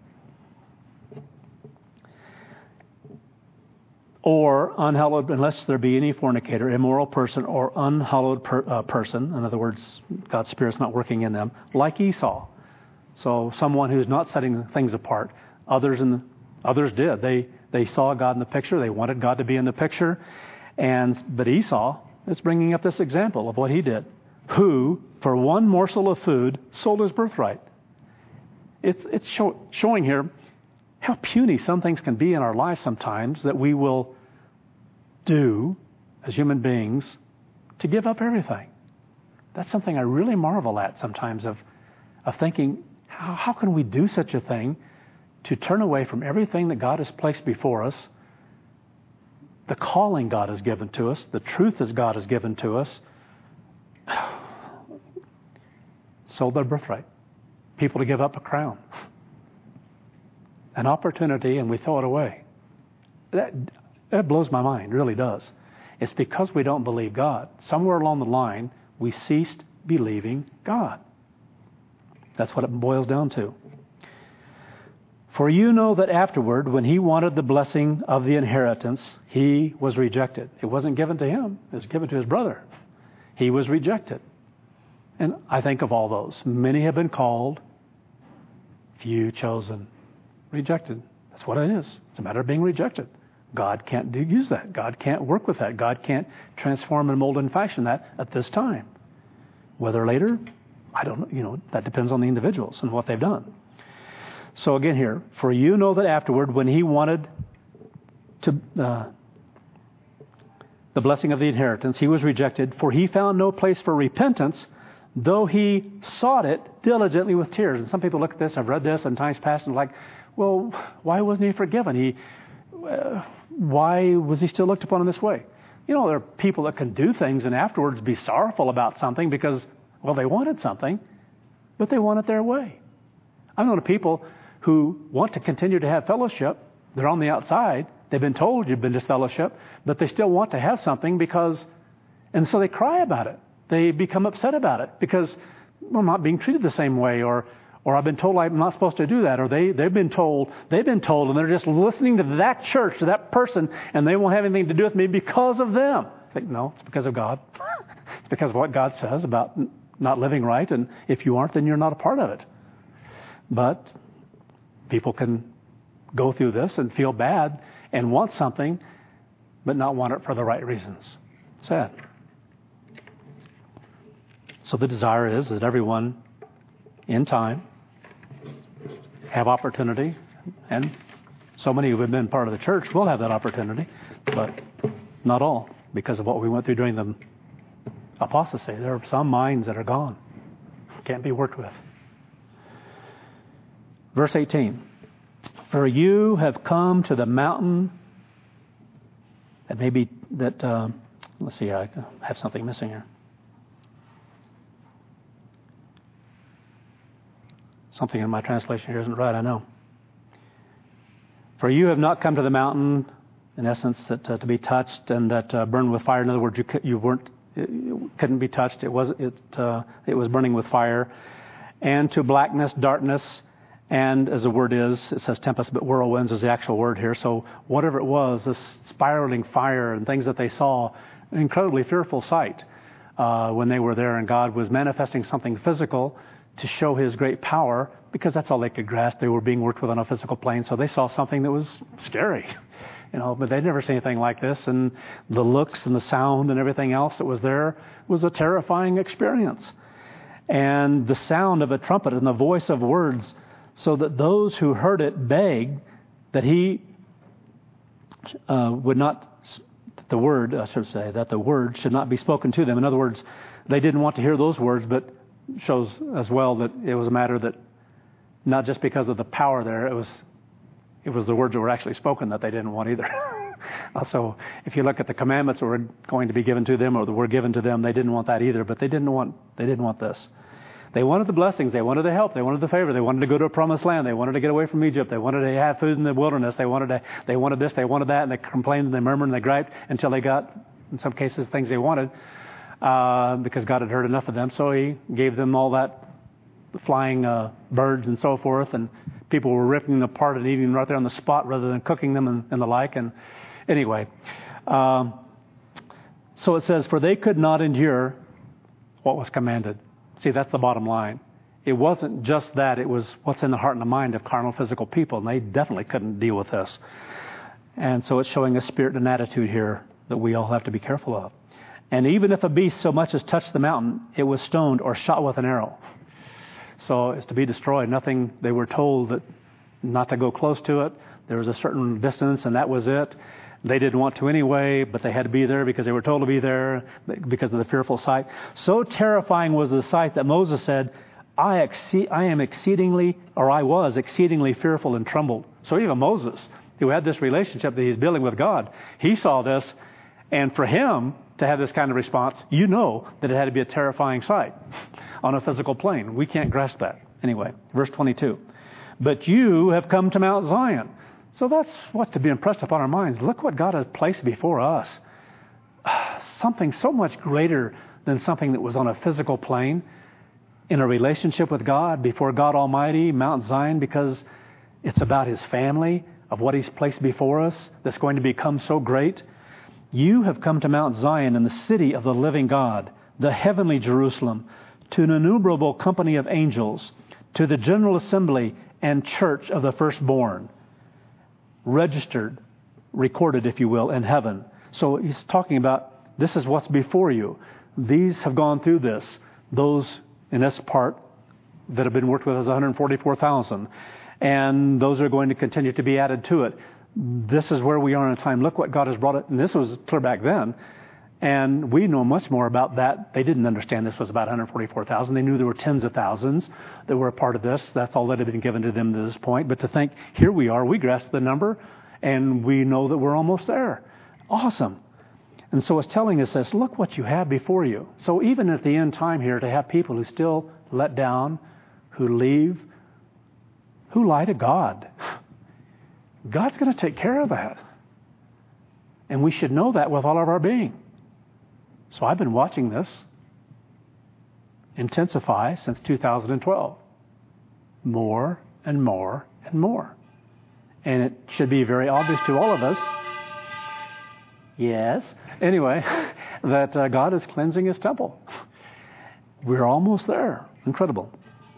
Or unhallowed, unless there be any fornicator, immoral person, or unhallowed per, uh, person. In other words, God's Spirit's not working in them, like Esau. So someone who's not setting things apart. Others in the, others did. They they saw God in the picture. They wanted God to be in the picture. And but Esau is bringing up this example of what he did. Who, for one morsel of food, sold his birthright. it's, it's show, showing here how puny some things can be in our lives sometimes that we will do as human beings to give up everything. That's something I really marvel at sometimes of, of thinking, how, how can we do such a thing to turn away from everything that God has placed before us, the calling God has given to us, the truth that God has given to us, sold their birthright. People to give up a crown, an opportunity, and we throw it away. That, that blows my mind, really does. It's because we don't believe God. Somewhere along the line, we ceased believing God. That's what it boils down to. For you know that afterward, when he wanted the blessing of the inheritance, he was rejected. It wasn't given to him. It was given to his brother. He was rejected. And I think of all those. Many have been called, few chosen, rejected. That's what it is. It's a matter of being rejected. God can't do, use that. God can't work with that. God can't transform and mold and fashion that at this time. Whether later, I don't know. You know, that depends on the individuals and what they've done. So again here, for you know that afterward, when he wanted to uh, the blessing of the inheritance, he was rejected, for he found no place for repentance, though he sought it diligently with tears. And some people look at this, I've read this in times past, and like, well, why wasn't he forgiven? He, uh, why was he still looked upon in this way? You know, there are people that can do things and afterwards be sorrowful about something because, well, they wanted something, but they want it their way. I've known people who want to continue to have fellowship. They're on the outside. They've been told you've been disfellowship, but they still want to have something because, and so they cry about it. They become upset about it because, well, I'm not being treated the same way, or or I've been told I'm not supposed to do that, or they, they've been told, they've been told, and they're just listening to that church, to that person, and they won't have anything to do with me because of them. I think, no, it's because of God. It's because of what God says about not living right, and if you aren't, then you're not a part of it. But people can go through this and feel bad and want something, but not want it for the right reasons. Sad. So the desire is that everyone in time have opportunity, and so many who have been part of the church will have that opportunity, but not all, because of what we went through during the apostasy. There are some minds that are gone, can't be worked with. Verse eighteen, for you have come to the mountain that maybe that, uh, let's see, I have something missing here. Something in my translation here isn't right, I know. For you have not come to the mountain, in essence, that uh, to be touched and that uh, burned with fire. In other words, you, you weren't, you couldn't be touched. It was it uh, it was burning with fire, and to blackness, darkness, and as the word is, it says tempest, but whirlwinds is the actual word here. So whatever it was, this spiraling fire and things that they saw, an incredibly fearful sight uh, when they were there, and God was manifesting something physical to show his great power, because that's all they could grasp. They were being worked with on a physical plane, so they saw something that was scary, you know, but they'd never seen anything like this, and the looks and the sound and everything else that was there was a terrifying experience. And the sound of a trumpet and the voice of words, so that those who heard it begged that he uh, would not, the word, I should say, that the word should not be spoken to them. In other words, they didn't want to hear those words, but shows as well that it was a matter that not just because of the power there, it was it was the words that were actually spoken that they didn't want either. Also, if you look at the commandments that were going to be given to them or that were given to them, they didn't want that either, but they didn't want they didn't want this. They wanted the blessings, they wanted the help, they wanted the favor, they wanted to go to a promised land, they wanted to get away from Egypt, they wanted to have food in the wilderness, they wanted to they wanted this, they wanted that, and they complained and they murmured and they griped until they got, in some cases, things they wanted. Uh, because God had heard enough of them, so he gave them all that flying uh, birds and so forth, and people were ripping them apart and eating them right there on the spot rather than cooking them and, and the like. And anyway, um, so it says, for they could not endure what was commanded. See, that's the bottom line. It wasn't just that, it was what's in the heart and the mind of carnal physical people, and they definitely couldn't deal with this. And so it's showing a spirit and attitude here that we all have to be careful of. And even if a beast so much as touched the mountain, it was stoned or shot with an arrow. So it's to be destroyed. Nothing, they were told that not to go close to it. There was a certain distance, and that was it. They didn't want to anyway, but they had to be there because they were told to be there because of the fearful sight. So terrifying was the sight that Moses said, I, exceed, I am exceedingly, or I was exceedingly fearful and trembled. So even Moses, who had this relationship that he's building with God, he saw this, and for him to have this kind of response, you know that it had to be a terrifying sight on a physical plane. We can't grasp that. Anyway, verse twenty-two. But you have come to Mount Zion. So that's what's to be impressed upon our minds. Look what God has placed before us. Something so much greater than something that was on a physical plane. In a relationship with God, before God Almighty, Mount Zion, because it's about His family, of what He's placed before us, that's going to become so great. You have come to Mount Zion in the city of the living God, the heavenly Jerusalem, to an innumerable company of angels, to the general assembly and church of the firstborn, registered, recorded, if you will, in heaven. So he's talking about this is what's before you. These have gone through this. Those in this part that have been worked with is one hundred forty-four thousand. And those are going to continue to be added to it. This is where we are in time. Look what God has brought it. And this was clear back then. And we know much more about that. They didn't understand this was about one hundred forty-four thousand. They knew there were tens of thousands that were a part of this. That's all that had been given to them to this point. But to think, here we are, we grasp the number, and we know that we're almost there. Awesome. And so it's telling us this, look what you have before you. So even at the end time here, to have people who still let down, who leave, who lie to God. God's going to take care of that. And we should know that with all of our being. So I've been watching this intensify since two thousand twelve. More and more and more. And it should be very obvious to all of us, yes, anyway, that uh, God is cleansing His temple. We're almost there. Incredible.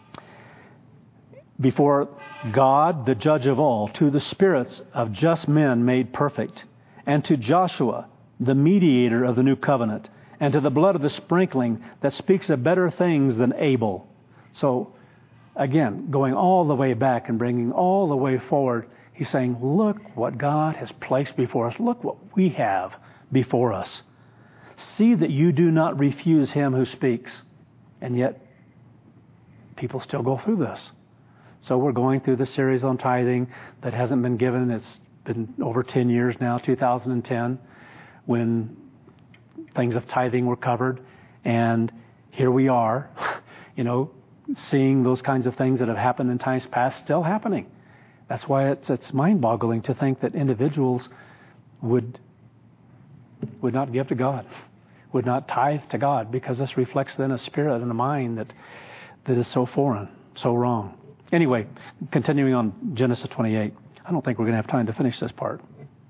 Before God, the judge of all, to the spirits of just men made perfect, and to Joshua, the mediator of the new covenant, and to the blood of the sprinkling that speaks of better things than Abel. So, again, going all the way back and bringing all the way forward, he's saying, look what God has placed before us. Look what we have before us. See that you do not refuse Him who speaks. And yet, people still go through this. So we're going through this series on tithing that hasn't been given. It's been over ten years now, two thousand ten, when things of tithing were covered. And here we are, you know, seeing those kinds of things that have happened in times past still happening. That's why it's it's mind-boggling to think that individuals would would not give to God, would not tithe to God, because this reflects then a spirit and a mind that that is so foreign, so wrong. Anyway, continuing on Genesis twenty-eight. I don't think we're going to have time to finish this part.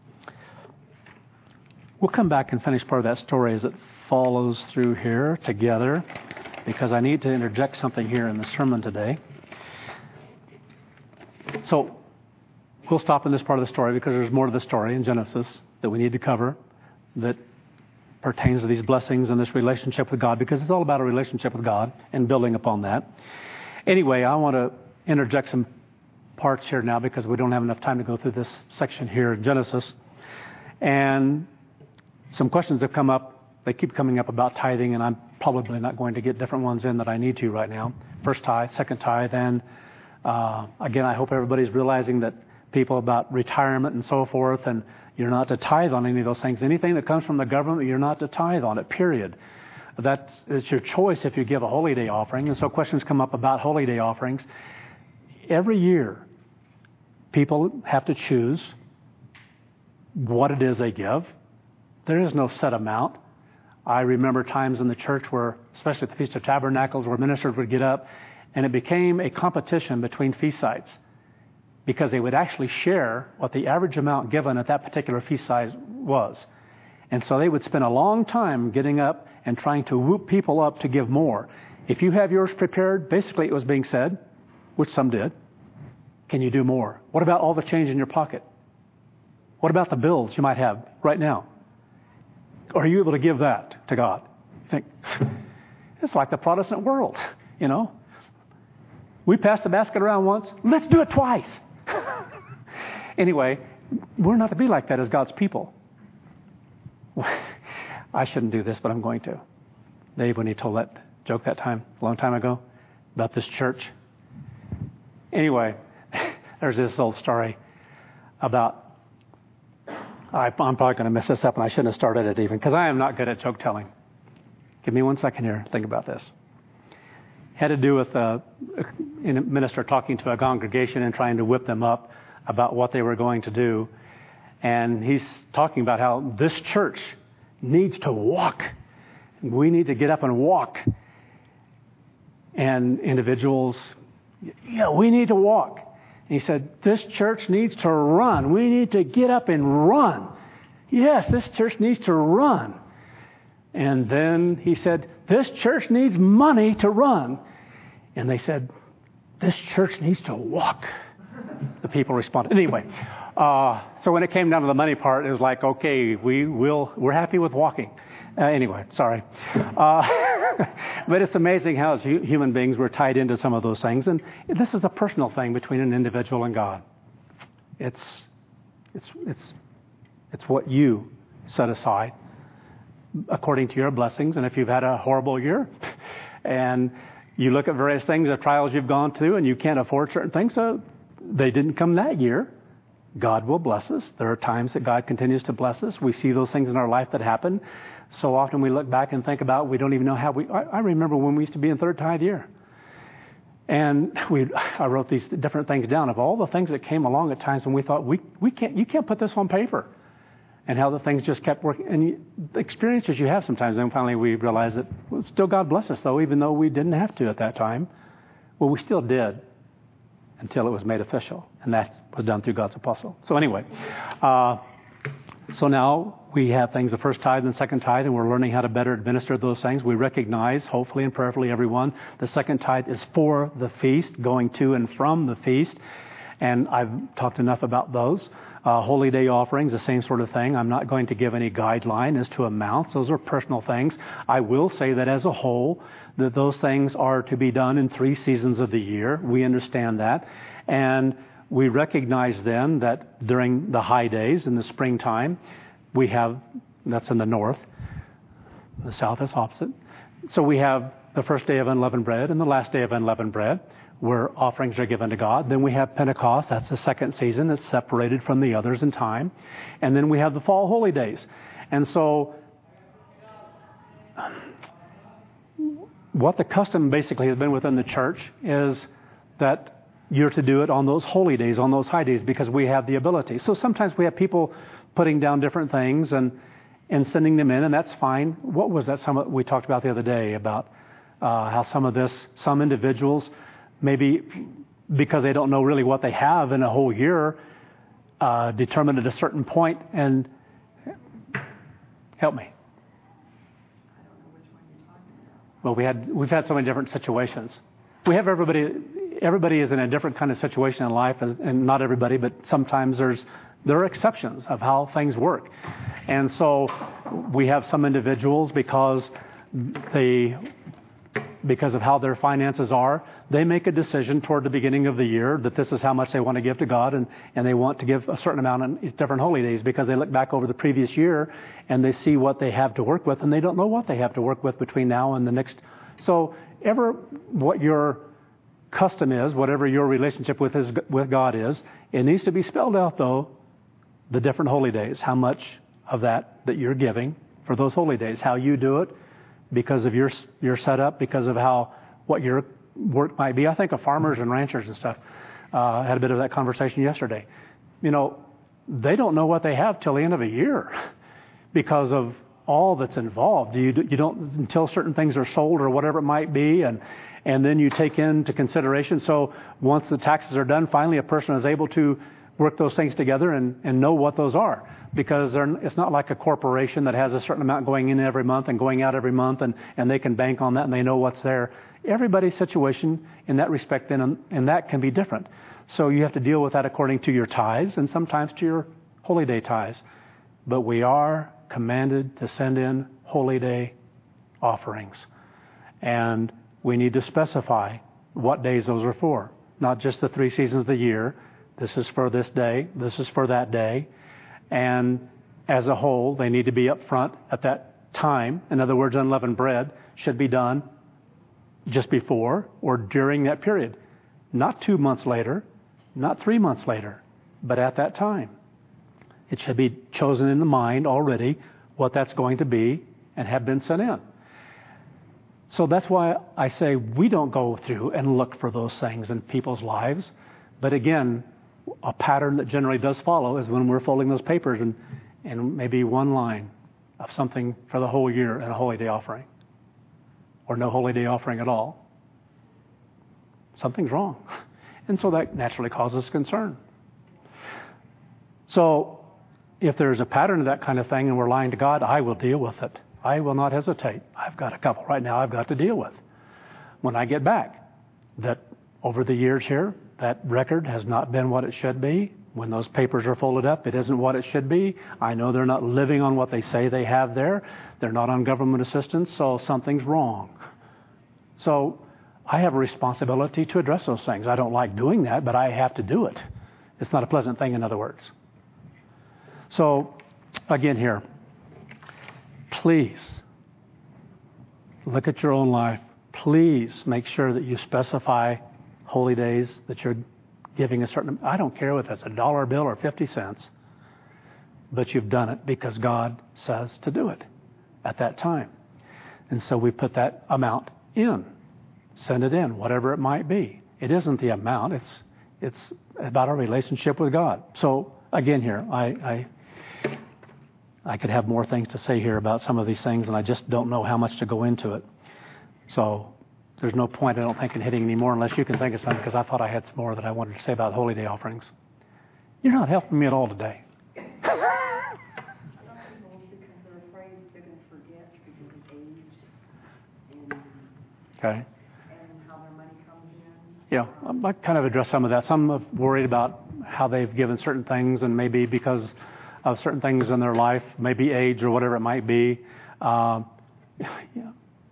We'll come back and finish part of that story as it follows through here together, because I need to interject something here in the sermon today. So we'll stop in this part of the story because there's more to the story in Genesis that we need to cover that pertains to these blessings and this relationship with God, because it's all about a relationship with God and building upon that. Anyway, I want to interject some parts here now because we don't have enough time to go through this section here in Genesis. And some questions have come up. They keep coming up about tithing, and I'm probably not going to get different ones in that I need to right now. First tithe, second tithe, and uh, again, I hope everybody's realizing that people about retirement and so forth, and you're not to tithe on any of those things. Anything that comes from the government, you're not to tithe on it, period. That's it's your choice if you give a holy day offering. And so questions come up about holy day offerings. Every year, people have to choose what it is they give. There is no set amount. I remember times in the church where, especially at the Feast of Tabernacles, where ministers would get up, and it became a competition between feast sites because they would actually share what the average amount given at that particular feast site was. And so they would spend a long time getting up and trying to whoop people up to give more. If you have yours prepared, basically it was being said, which some did, can you do more? What about all the change in your pocket? What about the bills you might have right now? Are you able to give that to God? You think, it's like the Protestant world, you know. We passed the basket around once. Let's do it twice. Anyway, we're not to be like that as God's people. I shouldn't do this, but I'm going to. Dave, when he told that joke that time, a long time ago, about this church. Anyway, there's this old story about, I, I'm probably going to mess this up, and I shouldn't have started it even, because I am not good at joke telling. Give me one second here. Think about this. It had to do with a, a minister talking to a congregation and trying to whip them up about what they were going to do. And he's talking about how this church needs to walk. We need to get up and walk. And individuals, yeah, we need to walk. And he said, this church needs to run. We need to get up and run. Yes, this church needs to run. And then he said, this church needs money to run. And they said, this church needs to walk. The people responded. Anyway, uh, so when it came down to the money part, it was like, okay, we will, we're happy with walking. Uh, anyway, sorry. Uh, but it's amazing how as hu- human beings we're tied into some of those things. And this is a personal thing between an individual and God. It's, it's, it's, it's what you set aside according to your blessings. And if you've had a horrible year and you look at various things, the trials you've gone through, and you can't afford certain things, so they didn't come that year. God will bless us. There are times that God continues to bless us. We see those things in our life that happen. So often we look back and think about, we don't even know how we, I, I remember when we used to be in third tithe year. And we, I wrote these different things down of all the things that came along at times when we thought, we, we can't, you can't put this on paper. And how the things just kept working. And you, the experiences you have sometimes, then finally we realize that well, still God bless us, though, even though we didn't have to at that time. Well, we still did until it was made official. And that was done through God's apostle. So anyway, uh, so now we have things, the first tithe and the second tithe, and we're learning how to better administer those things. We recognize, hopefully and prayerfully, everyone, the second tithe is for the feast, going to and from the feast. And I've talked enough about those. Uh, holy day offerings, the same sort of thing. I'm not going to give any guideline as to amounts. Those are personal things. I will say that as a whole, that those things are to be done in three seasons of the year. We understand that. And we recognize then that during the high days in the springtime, we have, that's in the north, the south is opposite. So we have the first day of unleavened bread and the last day of unleavened bread, where offerings are given to God. Then we have Pentecost. That's the second season. It's separated from the others in time. And then we have the fall holy days. And so what the custom basically has been within the church is that you're to do it on those holy days, on those high days, because we have the ability. So sometimes we have people putting down different things and, and sending them in, and that's fine. What was that some we talked about the other day about uh, how some of this, some individuals, maybe because they don't know really what they have in a whole year, uh, determined at a certain point, and help me. Well, we had we've had so many different situations. We have everybody. Everybody is in a different kind of situation in life, and, and not everybody, but sometimes there's there are exceptions of how things work, and so we have some individuals because they. because of how their finances are, they make a decision toward the beginning of the year that this is how much they want to give to God, and, and they want to give a certain amount on different holy days because they look back over the previous year and they see what they have to work with, and they don't know what they have to work with between now and the next. So ever what your custom is, whatever your relationship with, is, with God is, it needs to be spelled out, though, the different holy days, how much of that that you're giving for those holy days, how you do it, because of your your setup, because of how what your work might be. I think of farmers and ranchers and stuff. Uh, I had a bit of that conversation yesterday. You know, they don't know what they have till the end of a year because of all that's involved. You you don't until certain things are sold or whatever it might be, and and then you take into consideration. So once the taxes are done, finally a person is able to work those things together and, and know what those are. Because it's not like a corporation that has a certain amount going in every month and going out every month, and, and they can bank on that and they know what's there. Everybody's situation in that respect, and, and that can be different. So you have to deal with that according to your tithes and sometimes to your holy day tithes. But we are commanded to send in holy day offerings. And we need to specify what days those are for. Not just the three seasons of the year. This is for this day. This is for that day. And as a whole, they need to be up front at that time. In other words, unleavened bread should be done just before or during that period. Not two months later, not three months later, but at that time. It should be chosen in the mind already what that's going to be and have been sent in. So that's why I say we don't go through and look for those things in people's lives. But again, a pattern that generally does follow is when we're folding those papers and, and maybe one line of something for the whole year and a holy day offering. Or no holy day offering at all. Something's wrong. And so that naturally causes concern. So if there's a pattern of that kind of thing and we're lying to God, I will deal with it. I will not hesitate. I've got a couple right now I've got to deal with. When I get back, that over the years here, that record has not been what it should be. When those papers are folded up, it isn't what it should be. I know they're not living on what they say they have there. They're not on government assistance, so something's wrong. So I have a responsibility to address those things. I don't like doing that, but I have to do it. It's not a pleasant thing, in other words. So, again here, please look at your own life. Please make sure that you specify holy days that you're giving a certain, I don't care if it's a dollar bill or fifty cents, but you've done it because God says to do it at that time. And so we put that amount in, send it in, whatever it might be. It isn't the amount, it's it's about our relationship with God. So again here, I, I I could have more things to say here about some of these things, and I just don't know how much to go into it. So there's no point, I don't think, in hitting any more unless you can think of something, because I thought I had some more that I wanted to say about holy day offerings. You're not helping me at all today. Okay. Yeah, I kind of address some of that. Some have worried about how they've given certain things, and maybe because of certain things in their life, maybe age or whatever it might be. Uh, yeah.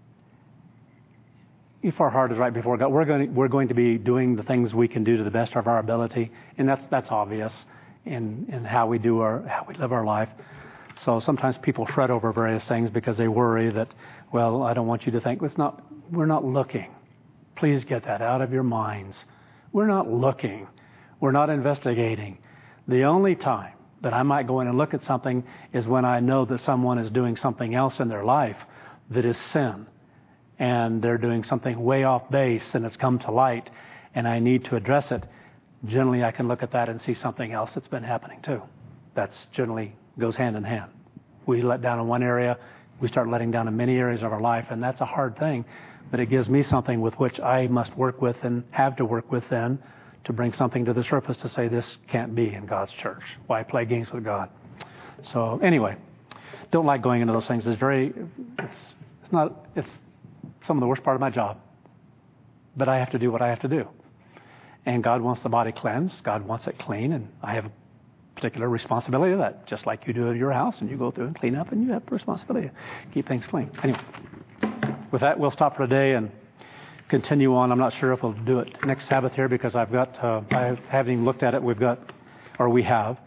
If our heart is right before God, we're going to, we're going to be doing the things we can do to the best of our ability, and that's that's obvious in in how we do our how we live our life. So sometimes people fret over various things because they worry that, well, I don't want you to think it's not. We're not looking. Please get that out of your minds. We're not looking. We're not investigating. The only time that I might go in and look at something is when I know that someone is doing something else in their life that is sin. And they're doing something way off base and it's come to light and I need to address it. Generally, I can look at that and see something else that's been happening too. That's generally goes hand in hand. We let down in one area, we start letting down in many areas of our life, and that's a hard thing. But it gives me something with which I must work with and have to work with then to bring something to the surface to say this can't be in God's church. Why play games with God? So anyway, don't like going into those things. It's very, it's, it's not, it's some of the worst part of my job. But I have to do what I have to do. And God wants the body cleansed. God wants it clean, and I have a particular responsibility of that, just like you do at your house, and you go through and clean up, and you have a responsibility to keep things clean. Anyway. With that, we'll stop for today and continue on. I'm not sure if we'll do it next Sabbath here because I've got, uh, I haven't even looked at it. We've got, or we have,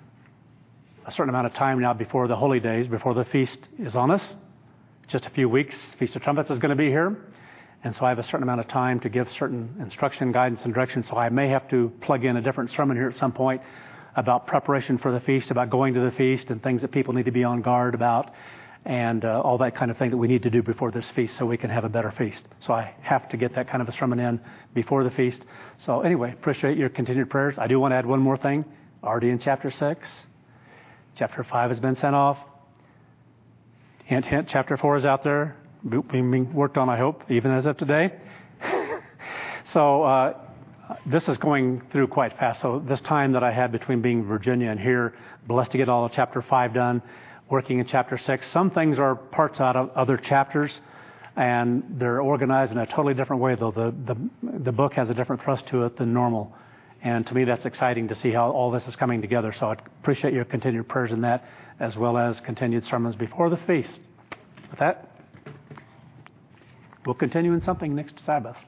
a certain amount of time now before the holy days, before the feast is on us. Just a few weeks. Feast of Trumpets is going to be here. And so I have a certain amount of time to give certain instruction, guidance, and direction. So I may have to plug in a different sermon here at some point about preparation for the feast, about going to the feast and things that people need to be on guard about. And uh, all that kind of thing that we need to do before this feast so we can have a better feast. So I have to get that kind of a sermon in before the feast. So anyway, appreciate your continued prayers. I do want to add one more thing. Already in chapter six. Chapter five has been sent off. Hint, hint, chapter four is out there. Being worked on, I hope, even as of today. so uh, this is going through quite fast. So this time that I had between being in Virginia and here, blessed to get all of chapter five done. Working in chapter six. Some things are parts out of other chapters, and they're organized in a totally different way, though the, the, the book has a different thrust to it than normal. And to me, that's exciting to see how all this is coming together. So I appreciate your continued prayers in that, as well as continued sermons before the feast. With that, we'll continue in something next Sabbath.